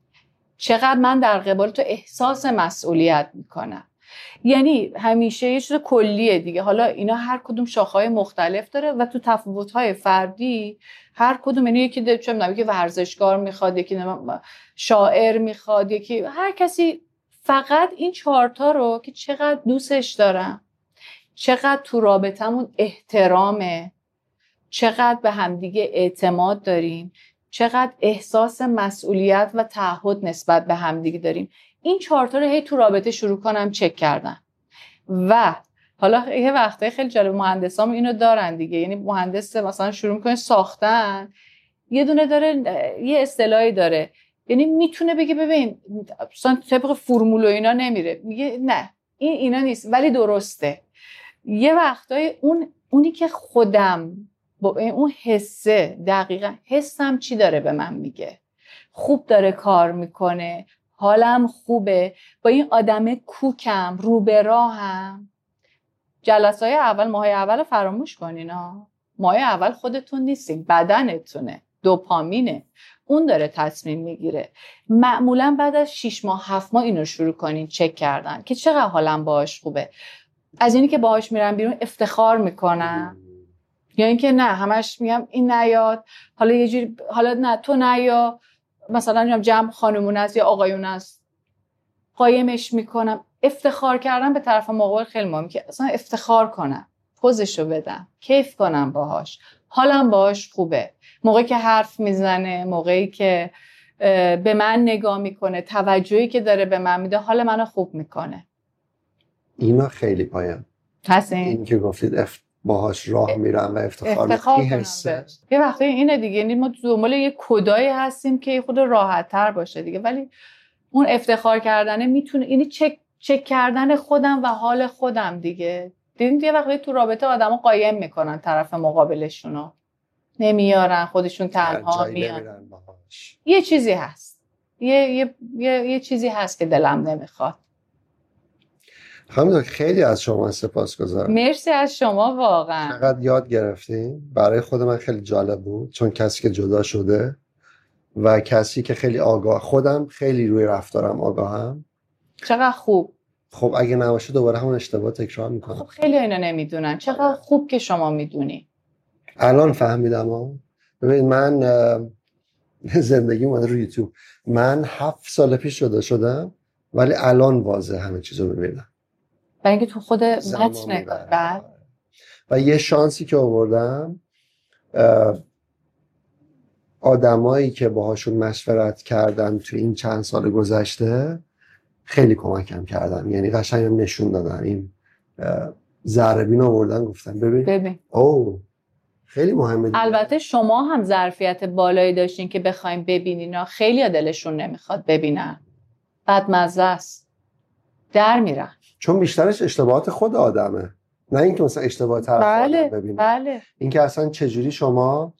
[SPEAKER 1] چقدر من در قبال تو احساس مسئولیت میکنم. یعنی همیشه یه چیز کلیه دیگه. حالا اینا هر کدوم شاخه‌های مختلف داره و تو تفاوت‌های فردی هر کدوم، یعنی یکی چه می‌دونم یکی ورزشکار میخواد، یکی شاعر میخواد، یکی هر کسی فقط این چهارتا رو که چقدر دوستش دارم، چقدر تو رابطمون احترامه، چقدر به همدیگه اعتماد داریم، چقدر احساس مسئولیت و تعهد نسبت به همدیگه داریم. این چهارتا رو هی تو رابطه شروع کنم چک کردن. و حالا یه وقتایی خیلی جالب مهندسام اینو دارن دیگه، یعنی مهندس مثلا شروع میکنه ساختن، یه دونه داره، یه اصطلاحی داره، یعنی میتونه بگه ببین مثلا طبق فرمول و اینا نمیره، میگه نه این اینا نیست ولی درسته. یه وقتایی اون اونی که خودم با اون حسه، دقیقا حسم چی داره به من میگه، خوب داره کار میکنه، حالم خوبه، با این آدم کوکم رو به راهم. جلسه های اول، ماهای اول فراموش کنین ها. ماهای اول خودتون نیستین، بدنتونه، دوپامینه، اون داره تصمیم میگیره. معمولا بعد از شش ماه هفت ماه اینو شروع کنین چک کردن که چقدر حالم باهاش خوبه. از اینی که باهاش میرم بیرون افتخار میکنم یا اینکه نه همش میگم این نیاد، حالا یه جوری حالا نه تو نیا، مثلا جمع خانمون است یا آقایون است قایمش میکنم. افتخار کردن به طرف مقابل خیلی مهمه که اصلا افتخار کنم، پوزشو بدم، کیف کنم باهاش، حالم باهاش خوبه. موقعی که حرف میزنه، موقعی که به من نگاه میکنه، توجهی که داره به من میده، حال منو خوب میکنه.
[SPEAKER 2] اینا خیلی پایم
[SPEAKER 1] هستین
[SPEAKER 2] این که گفتید اف... باهاش راه میرم و افتخار,
[SPEAKER 1] افتخار
[SPEAKER 2] میکنم.
[SPEAKER 1] یه وقتی اینه دیگه، یعنی ما دنبال یه کدایی هستیم که خود راحت تر باشه دیگه، ولی اون افتخار کردنه میتونه، یعنی چک چک کردن خودم و حال خودم دیگه. دیدین یه وقتی تو رابطه آدمو قایم میکنن طرف مقابلشونو، نمیارن خودشون تنها میان. یه چیزی هست، یه یه یه, یه چیزی هست که دلم نمیخواد.
[SPEAKER 2] خانم خیلی از شما سپاسگزارم.
[SPEAKER 1] مرسی از شما واقعا.
[SPEAKER 2] چقدر یاد گرفتیم. برای خود من خیلی جالب بود، چون کسی که جدا شده و کسی که خیلی آگاه، خودم خیلی روی رفتارم آگاهم.
[SPEAKER 1] چقدر خوب.
[SPEAKER 2] خب اگه نباشه دوباره همون اشتباه تکرار میکنم.
[SPEAKER 1] خب خیلی اینا نمیدونن، چقدر خوب که شما میدونی.
[SPEAKER 2] الان فهمیدم ها. ببین من زندگی اومده رو یوتیوب. من هفت سال پیش جدا شدم ولی الان واضح همه چیزو ببینم.
[SPEAKER 1] برای اینکه تو خود متن بعد
[SPEAKER 2] و یه شانسی که آوردم، آدمایی که باهاشون مشورت کردن تو این چند سال گذشته خیلی کمکم کردن، یعنی قشنگ نشون دادن، این ذره‌بین آوردن، گفتن ببین
[SPEAKER 1] ببین
[SPEAKER 2] او خیلی مهمه دیگه.
[SPEAKER 1] البته شما هم ظرفیت بالایی داشتین که بخوایم ببینینا، خیلی دلشون نمیخواد ببینن، بدمزه است، در میرن،
[SPEAKER 2] چون بیشترش اشتباهات خود آدمه، نه اینکه مثلا اشتباه طرف
[SPEAKER 1] بله،
[SPEAKER 2] آدم ببینه.
[SPEAKER 1] بله.
[SPEAKER 2] اینکه اصلا چجوری شما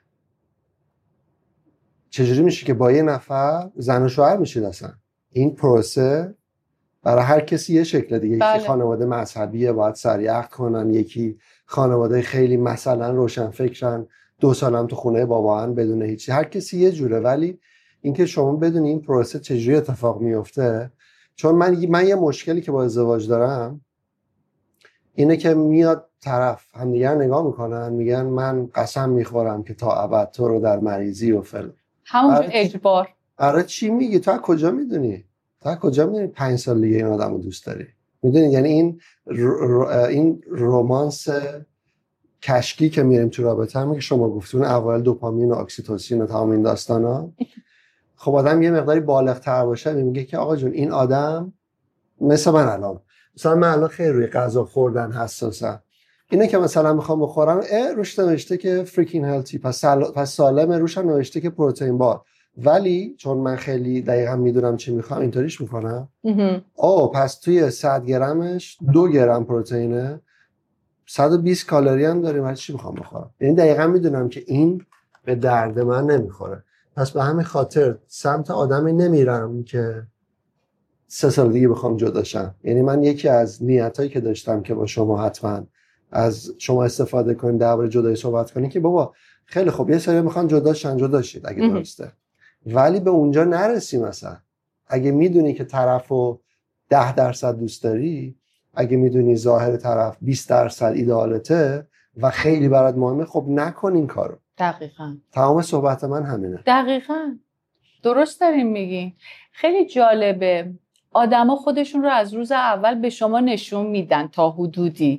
[SPEAKER 2] چجوری میشه که با یه نفر زن و شوهر میشید، اصلا این پروسه برای هر کسی یه شکل دیگه.
[SPEAKER 1] بله.
[SPEAKER 2] یکی خانواده مذهبیه باید سریع کنن، یکی خانواده خیلی مثلا روشن فکرن، دو سالم تو خونه باباهن بدون هیچی، هر کسی یه جوره. ولی اینکه شما بدونی این پروسه چجوری اتفاق میفته، چون من من یه مشکلی که با ازدواج دارم اینه که میاد طرف همدیگر نگاه میکنن میگن من قسم میخورم که تا ابد تو رو در مریضی و فلان،
[SPEAKER 1] همون اجبار.
[SPEAKER 2] آره چی میگی؟ تو از کجا میدونی؟ تو از کجا میدونی پنج سال دیگه این آدمو دوست داری؟ میدونی یعنی این ر... این رمانس کشکی که میریم تو رابطه، هم که شما گفتون اول دوپامین و اکسیتوسین و تمام این داستانا، خب آدم یه مقداری بالغ‌تر باشه میگه که آقا جون این آدم مثل من الان، مثلا من الان خیلی روی غذا خوردن حساسم، اینه که مثلا میخوام بخورم اه روش نوشته که فریکین هلتی، پس سال... پس سالمه، روش هم نوشته که پروتئین بار، ولی چون من خیلی دقیقا میدونم چی میخوام اینطوریش میکنم. آه پس توی صد گرمش دو گرم پروتئینه، صد و بیست کالری هم داریم، ولی چی میخوام بخورم؟ یعنی دقیقاً میدونم که این به درد من نمیخوره. پس به همین خاطر سمت آدمی نمیرم که سه سال دیگه بخوام جدا شم. یعنی من یکی از نیتایی که داشتم که با شما حتما از شما استفاده کنیم درباره جدایی صحبت کنیم که بابا خیلی خوب یه سری میخوان جدا شن، جدا شید اگه درسته، ولی به اونجا نرسیم. مثلا اگه میدونی که طرفو ده درصد دوست داری، اگه میدونی ظاهر طرف بیست درصد ایدئالته و خیلی برات مهمه، خب نکن این کارو.
[SPEAKER 1] دقیقاً
[SPEAKER 2] تمام صحبت من همینه.
[SPEAKER 1] دقیقاً درست داریم میگین. خیلی جالبه، آدما خودشون رو از روز اول به شما نشون میدن تا حدودی.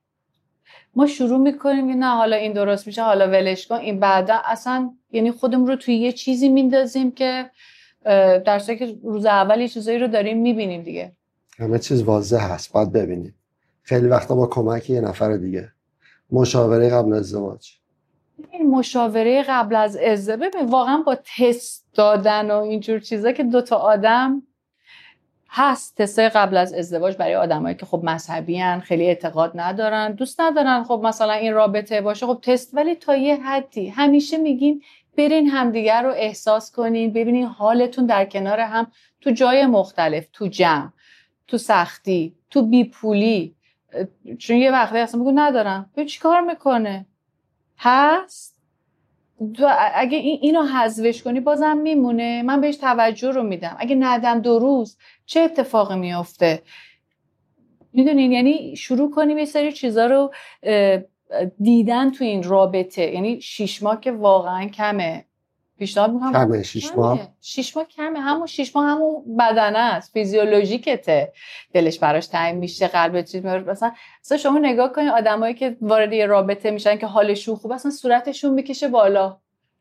[SPEAKER 1] ما شروع میکنیم که نه حالا این درست میشه، حالا ولش کن، این بعدا اصلا یعنی خودمون رو توی یه چیزی میندازیم که در صورتی که روز اول یه چیزایی رو داریم میبینیم دیگه.
[SPEAKER 2] همه چیز واضح هست، باید ببینیم. خیلی وقتا با کمک یه نفر دیگه. مشاوره قبل از ازدواج.
[SPEAKER 1] این مشاوره قبل از ازدواج ببین واقعا با تست دادن و اینجور چیزا که دوتا آدم هست، تستای قبل از ازدواج برای آدمایی که خب مذهبی ان، خیلی اعتقاد ندارن، دوست ندارن خب مثلا این رابطه باشه، خب تست. ولی تا یه حدی همیشه میگیم برین همدیگر رو احساس کنین، ببینین حالتون در کنار هم تو جای مختلف، تو جمع، تو سختی، تو بیپولی. چون یه وقتی اصلا بگو ندارم، ببین چی کار میکنه هست. تو اگه این اینو حذفش کنی بازم میمونه، من بهش توجه رو میدم. اگه ندم دو روز چه اتفاقی میفته؟ میدونین یعنی شروع کنیم یه سری چیزا رو دیدن تو این رابطه. یعنی شش ماه که واقعا کمه، پیشنهاد میکنم
[SPEAKER 2] کمه. شش ماه
[SPEAKER 1] شش ماه کمه. همون شش ماه همون بدنه است، فیزیولوژیکته، دلش براش تنگ میشه، قلب چیز میاره. مثلا مثلا شما نگاه کنید آدمایی که وارد یه رابطه میشن که حالشون خوبه، اصلا صورتشون میکشه بالا،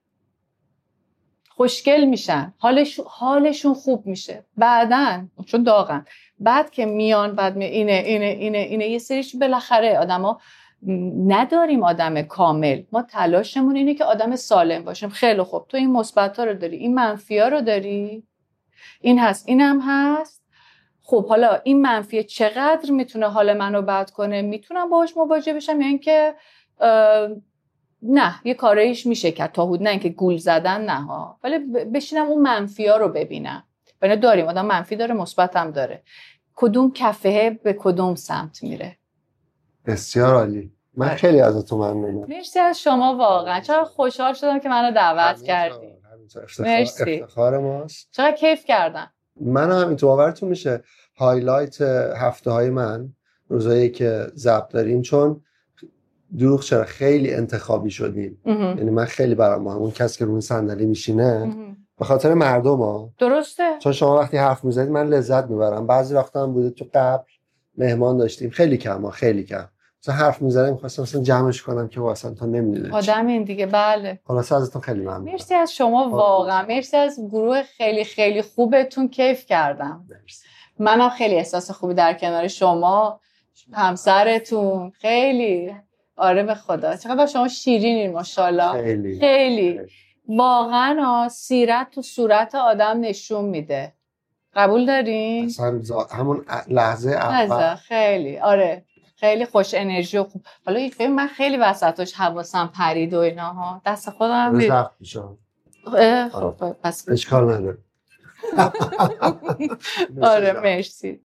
[SPEAKER 1] خوشگل میشن، حالشون حالشون خوب میشه. بعدن چون داغن، بعد که میان بعد می اینه اینه اینه اینه یه سریش بالاخره آدما نداریم آدم کامل. ما تلاشمون اینه که آدم سالم باشیم. خیلی خوب، تو این مثبت‌ها رو داری، این منفی‌ها رو داری، این هست اینم هست. خب حالا این منفی چقدر میتونه حال منو بد کنه؟ میتونم باهاش مواجه بشم یا اینکه نه یه کاریش میشه کرد تا حد، نه اینکه گول زدن نه ها، ولی بشینم اون منفی‌ها رو ببینم. ببین داریم آدم منفی داره، مثبت هم داره. کدوم کفه به کدوم سمت میره؟
[SPEAKER 2] بسیار عالی. من خیلی ازتون ممنونم.
[SPEAKER 1] مرسی از شما، واقعا چقدر خوشحال شدم که منو دعوت کردی.
[SPEAKER 2] افتخار
[SPEAKER 1] مرسی.
[SPEAKER 2] افتخار ماست.
[SPEAKER 1] چقدر کیف کردم.
[SPEAKER 2] من هم اینطور باورتون میشه هایلایت هفته های من روزایی که ضبط داریم، چون دروغ چرا خیلی انتخابی شدیم. یعنی من خیلی برام مهم اون کسی که روی صندلی میشینه به خاطر مردم ها.
[SPEAKER 1] درسته.
[SPEAKER 2] چون شما وقتی حرف میزنید من لذت میبرم. بعضی وقتا هم بوده تو قبل مهمان داشتیم، خیلی کم ها خیلی کم مثلا حرف میزنم می‌خواستم مثلا جمعش کنم که واسه تو نمیدونه
[SPEAKER 1] آدم این دیگه. بله
[SPEAKER 2] خلاص ازتون خیلی ممنونم.
[SPEAKER 1] مرسی از شما، واقعا مرسی از گروه خیلی خیلی خوبتون، کیف کردم.
[SPEAKER 2] مرسی.
[SPEAKER 1] منم خیلی احساس خوبی در کنار شما، همسرتون خیلی. آره به خدا چقدر شما شیرینین ماشاءالله.
[SPEAKER 2] خیلی
[SPEAKER 1] خیلی واقعا سیرت تو صورت آدم نشون میده. قبول دارین؟
[SPEAKER 2] اصلا همون لحظه اول
[SPEAKER 1] خیلی آره خیلی خوش انرژی و خوب. حالا هیچ ببین من خیلی وسطش حواسم پرید و اینا ها، دست خودم
[SPEAKER 2] روز رفت میشم.
[SPEAKER 1] خب پس
[SPEAKER 2] اشکال نداره.
[SPEAKER 1] آره مرسی.